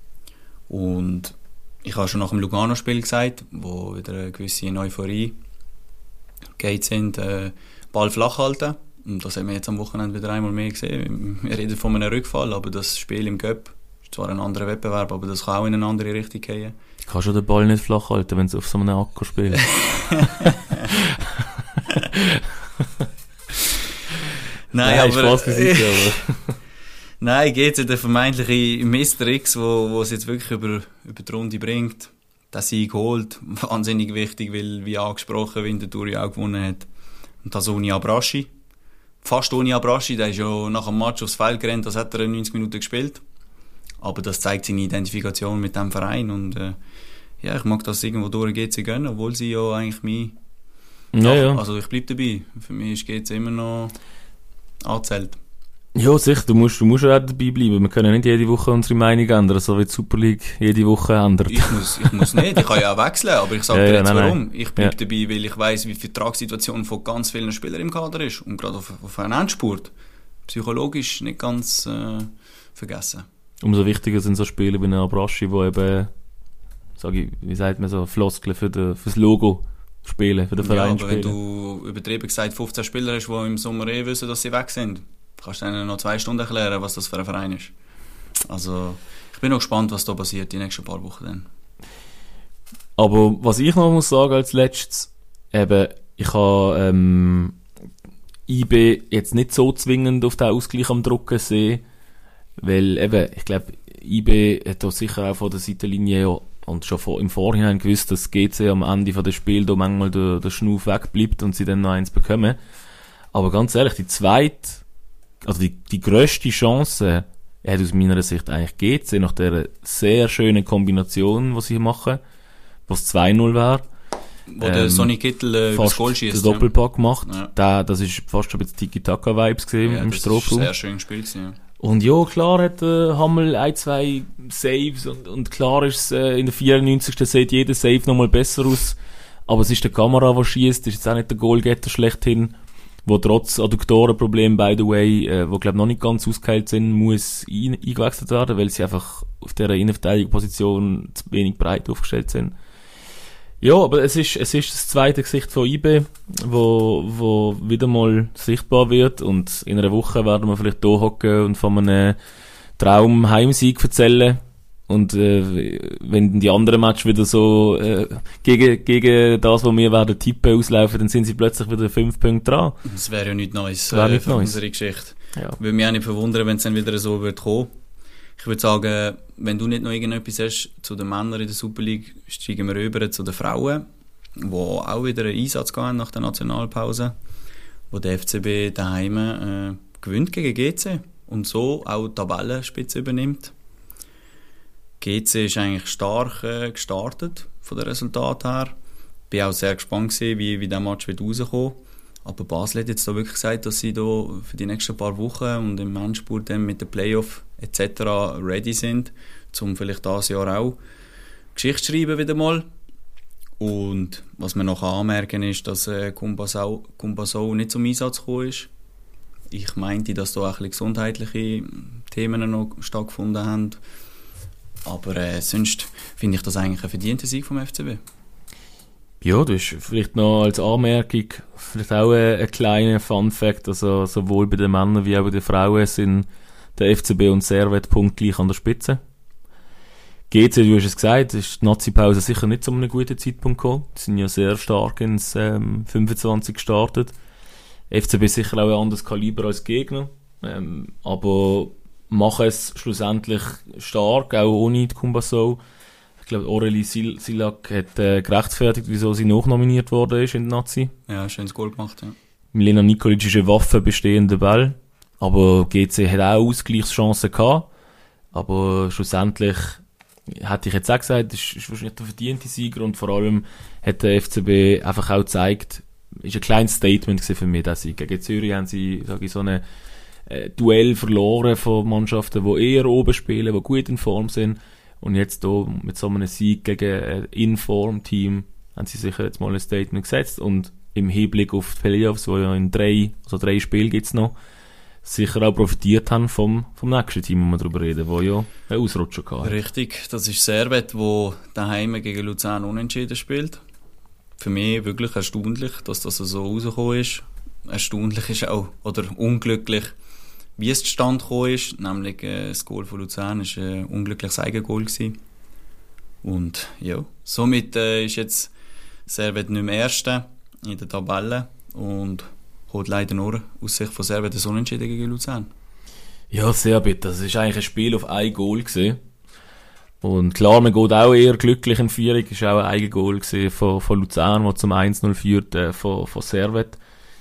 Und ich habe schon nach dem Lugano-Spiel gesagt, wo wieder eine gewisse Euphorie geht sind, Ball flach halten. Und das haben wir jetzt am Wochenende wieder einmal mehr gesehen. Wir reden von einem Rückfall, aber das Spiel im Cup ist zwar ein anderer Wettbewerb, aber das kann auch in eine andere Richtung gehen. Du kannst schon den Ball nicht flach halten, wenn du auf so einem Acker spielst. Nein, aber... aber. Nein, geht es der vermeintliche Mr. X, wo es jetzt wirklich über die Runde bringt. Der Sieg holt. Wahnsinnig wichtig, weil, wie angesprochen, Winterthur ja auch gewonnen hat. Und das ohne Abraschi. Fast ohne Abraschi. Der ist ja nach dem Match aufs Feld gerannt, das hat er in 90 Minuten gespielt. Aber das zeigt seine Identifikation mit dem Verein. Und ja, ich mag das irgendwo durch GC gönnen, obwohl sie ja eigentlich ja. Also ich bleibe dabei. Für mich ist GC immer noch angezählt. Ja, sicher, du musst auch dabei bleiben. Wir können nicht jede Woche unsere Meinung ändern, so wie die Super League jede Woche ändert. Ich muss nicht, ich kann ja auch wechseln, aber ich sage dir jetzt warum. Ich bleibe dabei, weil ich weiss, wie die Vertragssituation von ganz vielen Spielern im Kader ist. Und gerade auf einen Endspurt psychologisch nicht ganz vergessen. Umso wichtiger sind so Spiele wie ein Abraschi, wo eben, wie sagt man so, Floskeln fürs Logo spielen, für den Verein aber spielen. Wenn du übertrieben gesagt 15 Spieler hast, die im Sommer wissen, dass sie weg sind, kannst du ihnen noch 2 Stunden erklären, was das für ein Verein ist. Also, ich bin noch gespannt, was da passiert die nächsten paar Wochen dann. Aber was ich noch muss sagen als letztes, eben, ich habe IB jetzt nicht so zwingend auf den Ausgleich am Drucken sehen, weil eben, ich glaube, IB hat da sicher auch von der Seitenlinie ja, und schon im Vorhinein gewusst, dass GC am Ende von des Spiels da manchmal der Schnuff wegbleibt und sie dann noch eins bekommen. Aber ganz ehrlich, die grösste Chance hat aus meiner Sicht eigentlich GC nach dieser sehr schönen Kombination, die sie machen, was 2-0 wäre. Wo der Sonny Kittel übers Goal schießt. Den Doppelpack macht. Ja. Das ist fast schon ein bisschen Tiki-Taka-Vibes gesehen im Strafraum. Das war ein sehr schönes Spiel gewesen, ja. Und ja, klar hat Hammel 1-2 Saves und klar ist es in der 94. sieht jeder Save nochmal besser aus. Aber es ist der Kamera, der schießt, ist jetzt auch nicht der Goalgetter schlechthin, wo trotz Adduktorenproblemen, by the way, wo glaube noch nicht ganz ausgeheilt sind, muss eingewechselt werden, weil sie einfach auf dieser Innenverteidigungsposition zu wenig breit aufgestellt sind. Ja, aber es ist das zweite Gesicht von IB, wo wieder mal sichtbar wird, und in einer Woche werden wir vielleicht hier hocken und von einem Traum-Heimsieg erzählen. Und wenn die anderen Matches wieder so gegen das, was wir werden tippen, auslaufen, dann sind sie plötzlich wieder 5 Punkte dran. Das wäre ja nichts Neues für unsere Geschichte. Ja. Würde mich auch nicht verwundern, wenn es dann wieder so wird kommen. Ich würde sagen, wenn du nicht noch irgendetwas hast zu den Männern in der Super League, steigen wir rüber zu den Frauen, die auch wieder einen Einsatz gehen nach der Nationalpause, wo der FCB daheim gewinnt gegen GC und so auch die Tabellenspitze übernimmt. GC ist eigentlich stark gestartet von den Resultaten her. Ich war auch sehr gespannt gewesen, wie der Match wird rauskommen. Aber Basel hat jetzt da wirklich gesagt, dass sie da für die nächsten paar Wochen und im Endspurt dann mit den Playoff etc. ready sind, um vielleicht dieses Jahr auch Geschichte zu schreiben wieder mal. Und was man noch anmerken ist, dass Kumbasau nicht zum Einsatz gekommen ist. Ich meinte, dass da auch ein bisschen gesundheitliche Themen noch stattgefunden haben. Aber sonst finde ich das eigentlich ein verdienter Sieg vom FCB. Ja, das ist vielleicht noch als Anmerkung, vielleicht auch ein kleiner Fun-Fact, also sowohl bei den Männern wie auch bei den Frauen sind der FCB und Servette punktgleich an der Spitze. GC, du hast es gesagt, ist die Nazi-Pause sicher nicht zu einem guten Zeitpunkt gekommen. Die sind ja sehr stark ins 25 gestartet. FCB ist sicher auch ein anderes Kaliber als Gegner, aber machen es schlussendlich stark, auch ohne die Kumbasau. Ich glaube, Aurélie Sillac hat gerechtfertigt, wieso sie nachnominiert worden ist in der Nazi. Ja, schönes Goal gemacht, ja. Milena Nikolic ist eine Waffe bestehender Ball, aber GC hat auch Ausgleichschancen gehabt. Aber schlussendlich hätte ich jetzt auch gesagt, ist wahrscheinlich der verdiente Sieger, und vor allem hat der FCB einfach auch gezeigt, ist ein kleines Statement für mich, dass sie gegen Zürich haben sie, sage ich, so eine Duell verloren von Mannschaften, die eher oben spielen, die gut in Form sind. Und jetzt hier mit so einem Sieg gegen ein In-Form-Team haben sie sicher jetzt mal ein Statement gesetzt. Und im Hinblick auf die Playoffs, wo ja in 3 Spiele gibt's noch, sicher auch profitiert haben vom nächsten Team, wo wir darüber reden, wo ja einen Ausrutscher hatte. Richtig, das ist Servette, wo daheim gegen Luzern unentschieden spielt. Für mich wirklich erstaunlich, dass das so rausgekommen ist. Erstaunlich ist auch, oder unglücklich, wie es zustande gekommen ist. Nämlich das Goal von Luzern war ein unglückliches Eigengoal gewesen. Und ja, somit ist jetzt Servette nicht mehr Erste in der Tabelle und holt leider nur aus Sicht von Servette das Unentschieden gegen Luzern. Ja, sehr bitter. Das war eigentlich ein Spiel auf ein Goal gewesen. Und klar, man geht auch eher glücklich in Führung. Es war auch ein Eigengoal von Luzern, der zum 1-0 führt, von Servette.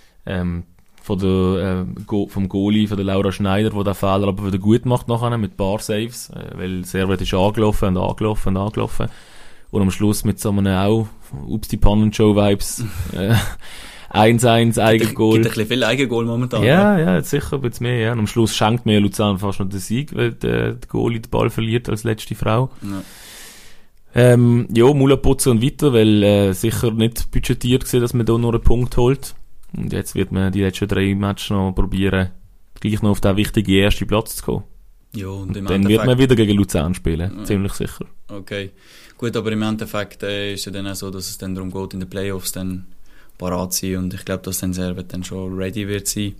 Vom Goalie, von der Laura Schneider, der den Fehler aber wieder gut macht nachher, mit ein paar Saves, weil Servette ist angelaufen. Und am Schluss mit so einem auch, die Pannenshow-Vibes, 1-1 Eigengoal. Gibt ein bisschen viel Eigengoal momentan. Ja, sicher ein bisschen mehr, ja. Und am Schluss schenkt mir Luzern fast noch den Sieg, weil der Goalie den Ball verliert als letzte Frau. Ja. Mula putzen und weiter, weil sicher nicht budgetiert war, dass man da nur einen Punkt holt. Und jetzt wird man die letzten 3 Matches noch probieren, gleich noch auf den wichtigen ersten Platz zu kommen. Ja, und im Dann wird man wieder gegen Luzern spielen, Ja. ziemlich sicher. Okay, gut, aber im Endeffekt ist es ja dann auch so, dass es dann darum geht, in den Playoffs dann parat zu sein und ich glaube, dass dann Servet dann schon ready wird sein.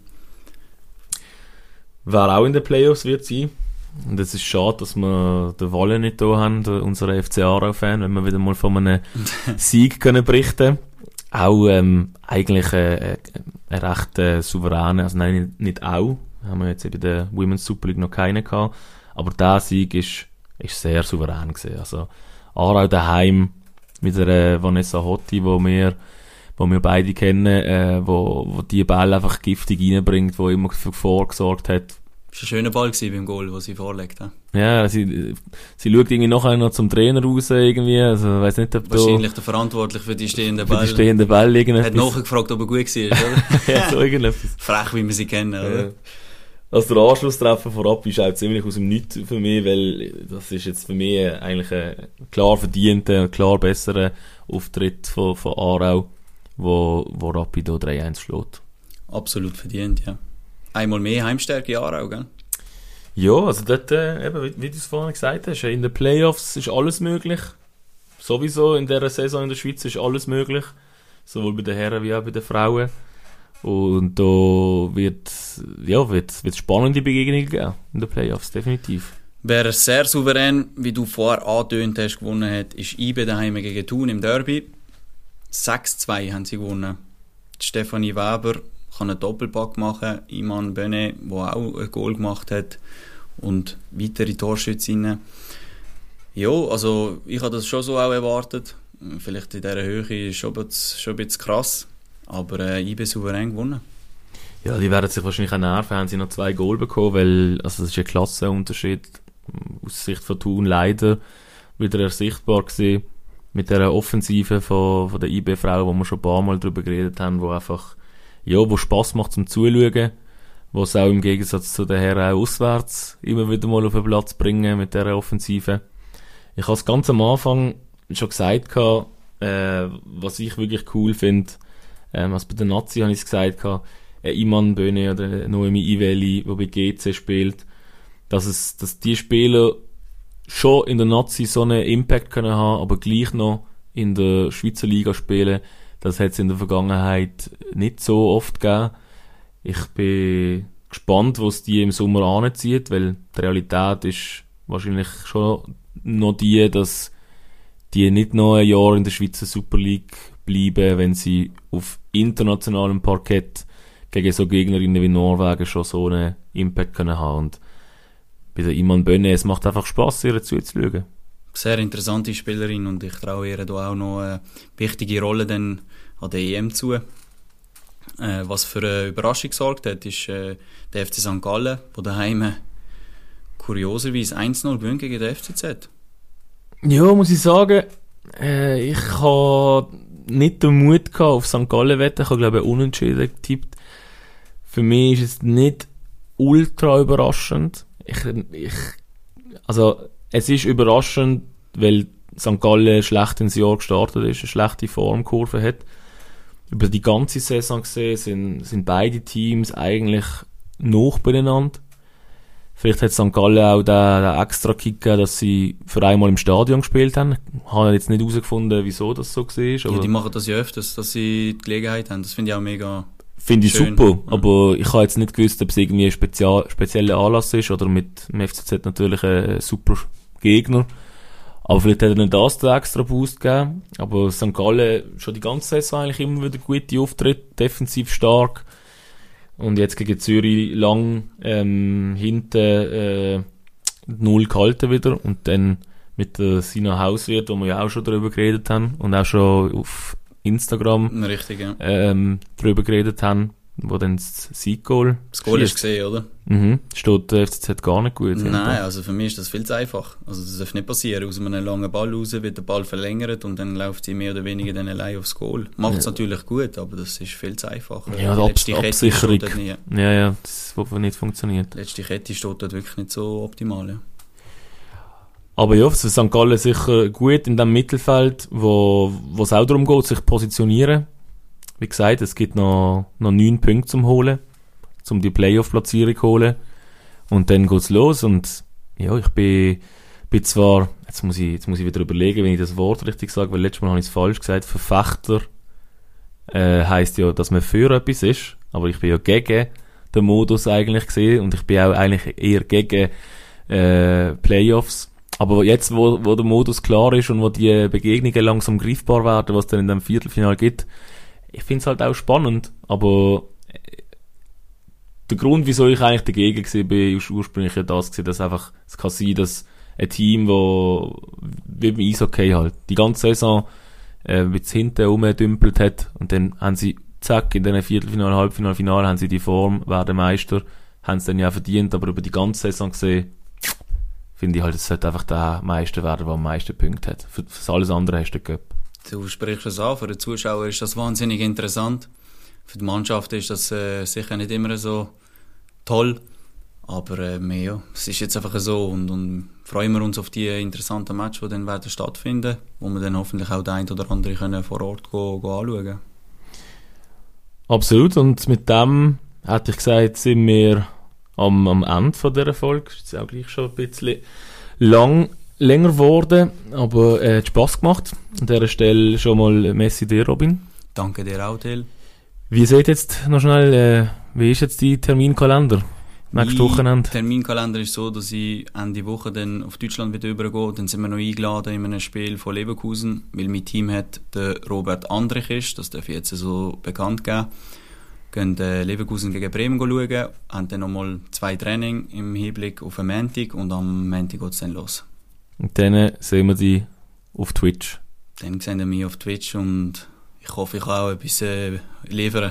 Wer auch in den Playoffs wird sein. Und es ist schade, dass wir den Walle nicht da haben, unseren FC Aarau-Fan, wenn wir wieder mal von einem Sieg können berichten. Auch eigentlich ein recht souveräner, also nein, nicht auch, haben wir jetzt in der Women's Super League noch keinen gehabt, aber der Sieg ist sehr souverän gewesen. Also Aarau daheim mit der Vanessa Hotti, wo wir beide kennen, wo die Ball einfach giftig reinbringt, wo immer für Gefahr gesorgt hat. Das war ein schöner Ball beim Goal, den sie vorlegt haben. Ja, sie schaut irgendwie nachher noch zum Trainer raus irgendwie, also weiss nicht, ob Wahrscheinlich der Verantwortlich für die stehenden für Ball. die stehenden Ball irgendetwas. Hat nachgefragt, ob er gut war, oder? Ja, so irgendetwas. Frech, wie wir sie kennen, oder? Ja. Also der Anschlusstreffer vorab ist auch ziemlich aus dem Nichts für mich, weil das ist jetzt für mich eigentlich ein klar verdienter, klar besserer Auftritt von Aarau, wo Rapid hier 3-1 schlägt. Absolut verdient, ja. Einmal mehr Heimstärke Aarau, gell? Ja, also dort, eben, wie du es vorhin gesagt hast, in den Playoffs ist alles möglich. Sowieso in dieser Saison in der Schweiz ist alles möglich. Sowohl bei den Herren wie auch bei den Frauen. Und da wird spannende Begegnungen geben in den Playoffs, definitiv. Wer sehr souverän, wie du vorher angetönt hast, gewonnen hat, ist IB daheim gegen Thun im Derby. 6-2 haben sie gewonnen. Die Stefanie Weber kann einen Doppelpack machen. Iman Bene, der auch ein Goal gemacht hat. Und weitere Torschützinnen. Ja, also ich habe das schon so auch erwartet. Vielleicht in dieser Höhe ist schon ein bisschen krass. Aber IB souverän gewonnen. Ja, die werden sich wahrscheinlich auch nerven, haben sie noch 2 Goal bekommen, weil also das ist ein Klassenunterschied. Aus Sicht von Thun leider wieder ersichtbar gewesen. Mit der Offensive von der IB-Frau, wo wir schon ein paar Mal drüber geredet haben, wo einfach, ja, wo Spass macht zum Zuschauen, wo es auch im Gegensatz zu den Herren auch auswärts immer wieder mal auf den Platz bringen mit dieser Offensive. Ich habe es ganz am Anfang schon gesagt, was ich wirklich cool finde, also bei der Nazi habe ich es gesagt, Iman Böne oder Noemi Iveli, der bei GC spielt, dass die Spieler schon in der Nazi so einen Impact können haben, aber gleich noch in der Schweizer Liga spielen, das hat es in der Vergangenheit nicht so oft gegeben. Ich bin gespannt, wo es die im Sommer anzieht, weil die Realität ist wahrscheinlich schon noch die, dass die nicht noch ein Jahr in der Schweizer Super League bleiben, wenn sie auf internationalem Parkett gegen so Gegnerinnen wie Norwegen schon so einen Impact können haben. Und bei der Iman Böne, es macht einfach Spass, ihr zuzuschauen. Sehr interessante Spielerin und ich traue ihr da auch noch eine wichtige Rolle dann an der EM zu. Was für eine Überraschung gesorgt hat, ist der FC St. Gallen, der daheim kurioserweise 1-0 gewinnt gegen den FCZ. Ja, muss ich sagen, ich habe nicht den Mut gehabt, auf St. Gallen wetten. Ich habe, glaube ich, unentschieden getippt. Für mich ist es nicht ultra überraschend. Also, es ist überraschend, weil St. Gallen schlecht ins Jahr gestartet ist, eine schlechte Formkurve hat. Über die ganze Saison gesehen sind beide Teams eigentlich noch beieinander. Vielleicht hat St. Gallen auch den extra Kick gegeben, dass sie für einmal im Stadion gespielt haben. Ich habe jetzt nicht herausgefunden, wieso das so war. Ja, die machen das ja öfters, dass sie die Gelegenheit haben. Das finde ich auch mega finde ich schön. Super, aber ich habe jetzt nicht gewusst, ob es irgendwie ein spezieller Anlass ist oder mit dem FCZ natürlich ein super Gegner. Aber vielleicht hat er nicht das den extra Boost gegeben. Aber St. Gallen schon die ganze Saison eigentlich immer wieder gute Auftritte, defensiv stark. Und jetzt gegen Zürich lang hinten 0 gehalten wieder. Und dann mit der Sina Hauswirt, wo wir ja auch schon darüber geredet haben und auch schon auf Instagram richtig, ja. Darüber geredet haben, wo dann das Sieg-Goal Das Goal hast du gesehen, oder? Steht der FCZ gar nicht gut. Nein, also für mich ist das viel zu einfach. Also das darf nicht passieren. Aus einem langen Ball raus wird der Ball verlängert und dann läuft sie mehr oder weniger dann allein aufs Goal. Macht es natürlich gut, aber das ist viel zu einfach. Ja, die Absicherung. Ja, das hat nicht funktioniert. Die letzte Kette steht dort wirklich nicht so optimal, ja. Aber ja, für St. Gallen sicher gut in dem Mittelfeld, wo es auch darum geht, sich zu positionieren. Wie gesagt, es gibt noch 9 Punkte zum Holen. um die Playoff-Platzierung zu holen. Und dann geht's los und ja, ich bin zwar, jetzt muss ich wieder überlegen, wenn ich das Wort richtig sage, weil letztes Mal habe ich es falsch gesagt, Verfechter heisst ja, dass man für etwas ist, aber ich bin ja gegen den Modus eigentlich gesehen und ich bin auch eigentlich eher gegen Playoffs. Aber jetzt, wo der Modus klar ist und wo die Begegnungen langsam greifbar werden, was es dann in dem Viertelfinale gibt, ich finde es halt auch spannend, aber der Grund, wieso ich eigentlich dagegen war, ist ursprünglich ja das gewesen, dass einfach, es kann sein, dass ein Team, wo wie beim Eishockey halt, die ganze Saison bis hinten rumgedümpelt hat und dann haben sie, zack, in diesen Viertelfinale, Halbfinale, Finale haben sie die Form, werden Meister, haben es dann ja verdient, aber über die ganze Saison gesehen, finde ich halt, es sollte einfach der Meister werden, der am meisten Punkte hat. Für alles andere hast du den Cup. Du sprichst es an, für den Zuschauer ist das wahnsinnig interessant. Für die Mannschaft ist das sicher nicht immer so toll, aber ja, es ist jetzt einfach so und freuen wir uns auf die interessanten Matches, die dann werden stattfinden, wo wir dann hoffentlich auch den einen oder anderen können vor Ort anschauen. Absolut, und mit dem hätte ich gesagt, sind wir am Ende von dieser Folge. Es ist auch gleich schon ein bisschen länger geworden, aber es hat Spass gemacht. An dieser Stelle schon mal Messi dir, Robin. Danke dir auch, Till. Wie seht jetzt noch schnell, wie ist jetzt dein Terminkalender? Nächstes Wochenende? Mein Terminkalender ist so, dass ich Ende Woche dann auf Deutschland wieder übergehe. Dann sind wir noch eingeladen in einem Spiel von Leverkusen, weil mein Team hat der Robert Andrich ist, das darf ich jetzt so bekannt geben. Gehen Leverkusen gegen Bremen schauen, haben dann nochmal 2 Training im Hinblick auf den Montag und am Montag geht es dann los. Und dann sehen wir dich auf Twitch. Dann sehen wir mich auf Twitch und ich hoffe, ich kann auch etwas liefern.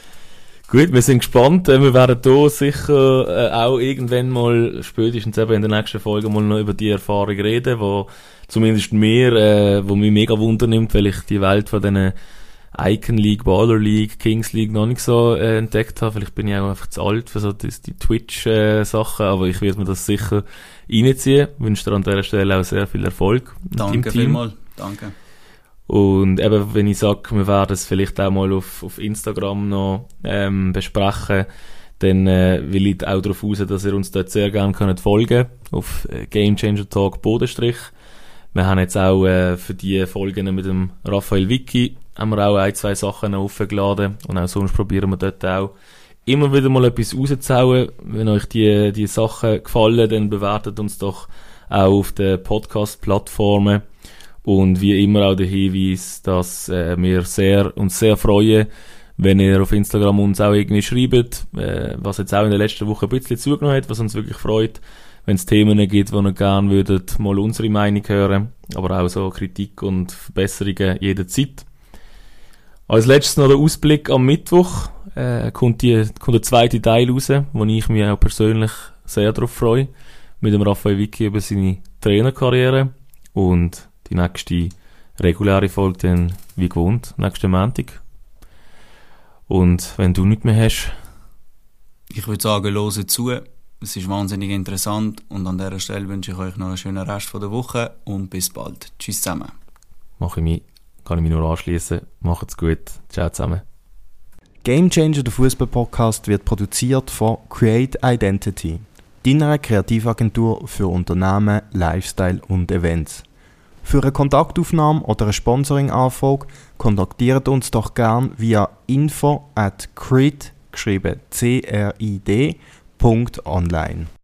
Gut, wir sind gespannt. Wir werden hier sicher auch irgendwann mal, spätestens eben in der nächsten Folge, mal noch über die Erfahrung reden, wo zumindest mir, wo mich mega wundernimmt, weil ich die Welt von diesen Icon League, Baller League, Kings League noch nicht so entdeckt habe. Vielleicht bin ich auch einfach zu alt für so die Twitch-Sachen, aber ich werde mir das sicher reinziehen. Ich wünsche dir an dieser Stelle auch sehr viel Erfolg. Danke vielmals. Danke. Und eben, wenn ich sage, wir werden es vielleicht auch mal auf Instagram noch besprechen, dann will ich auch darauf raus, dass ihr uns dort sehr gerne folgen könnt, auf Game Changer Talk Bodenstrich. Wir haben jetzt auch für die Folgen mit dem Raphael Vicky haben wir auch 1-2 Sachen aufgeladen und auch sonst probieren wir dort auch immer wieder mal etwas rauszuhauen. Wenn euch die Sachen gefallen, dann bewertet uns doch auch auf den Podcast-Plattformen. Und wie immer auch der Hinweis, dass wir uns sehr freuen, wenn ihr auf Instagram uns auch irgendwie schreibt, was jetzt auch in der letzten Woche ein bisschen zugenommen hat, was uns wirklich freut, wenn es Themen gibt, wo ihr gerne würdet, mal unsere Meinung hören, aber auch so Kritik und Verbesserungen jederzeit. Als letztes noch der Ausblick am Mittwoch, kommt der zweite Teil raus, wo ich mich auch persönlich sehr darauf freue, mit dem Raphael Vicky über seine Trainerkarriere und die nächste reguläre Folge dann, wie gewohnt, nächsten Montag. Und wenn du nichts mehr hast? Ich würde sagen, hört zu. Es ist wahnsinnig interessant und an dieser Stelle wünsche ich euch noch einen schönen Rest von der Woche und bis bald. Tschüss zusammen. Kann ich mich nur anschließen. Macht's gut. Ciao zusammen. Game Changer, der Fußball-Podcast, wird produziert von Create Identity, deiner Kreativagentur für Unternehmen, Lifestyle und Events. Für eine Kontaktaufnahme oder eine Sponsoring-Anfrage kontaktiert uns doch gern via info@crid, geschrieben CRID.online.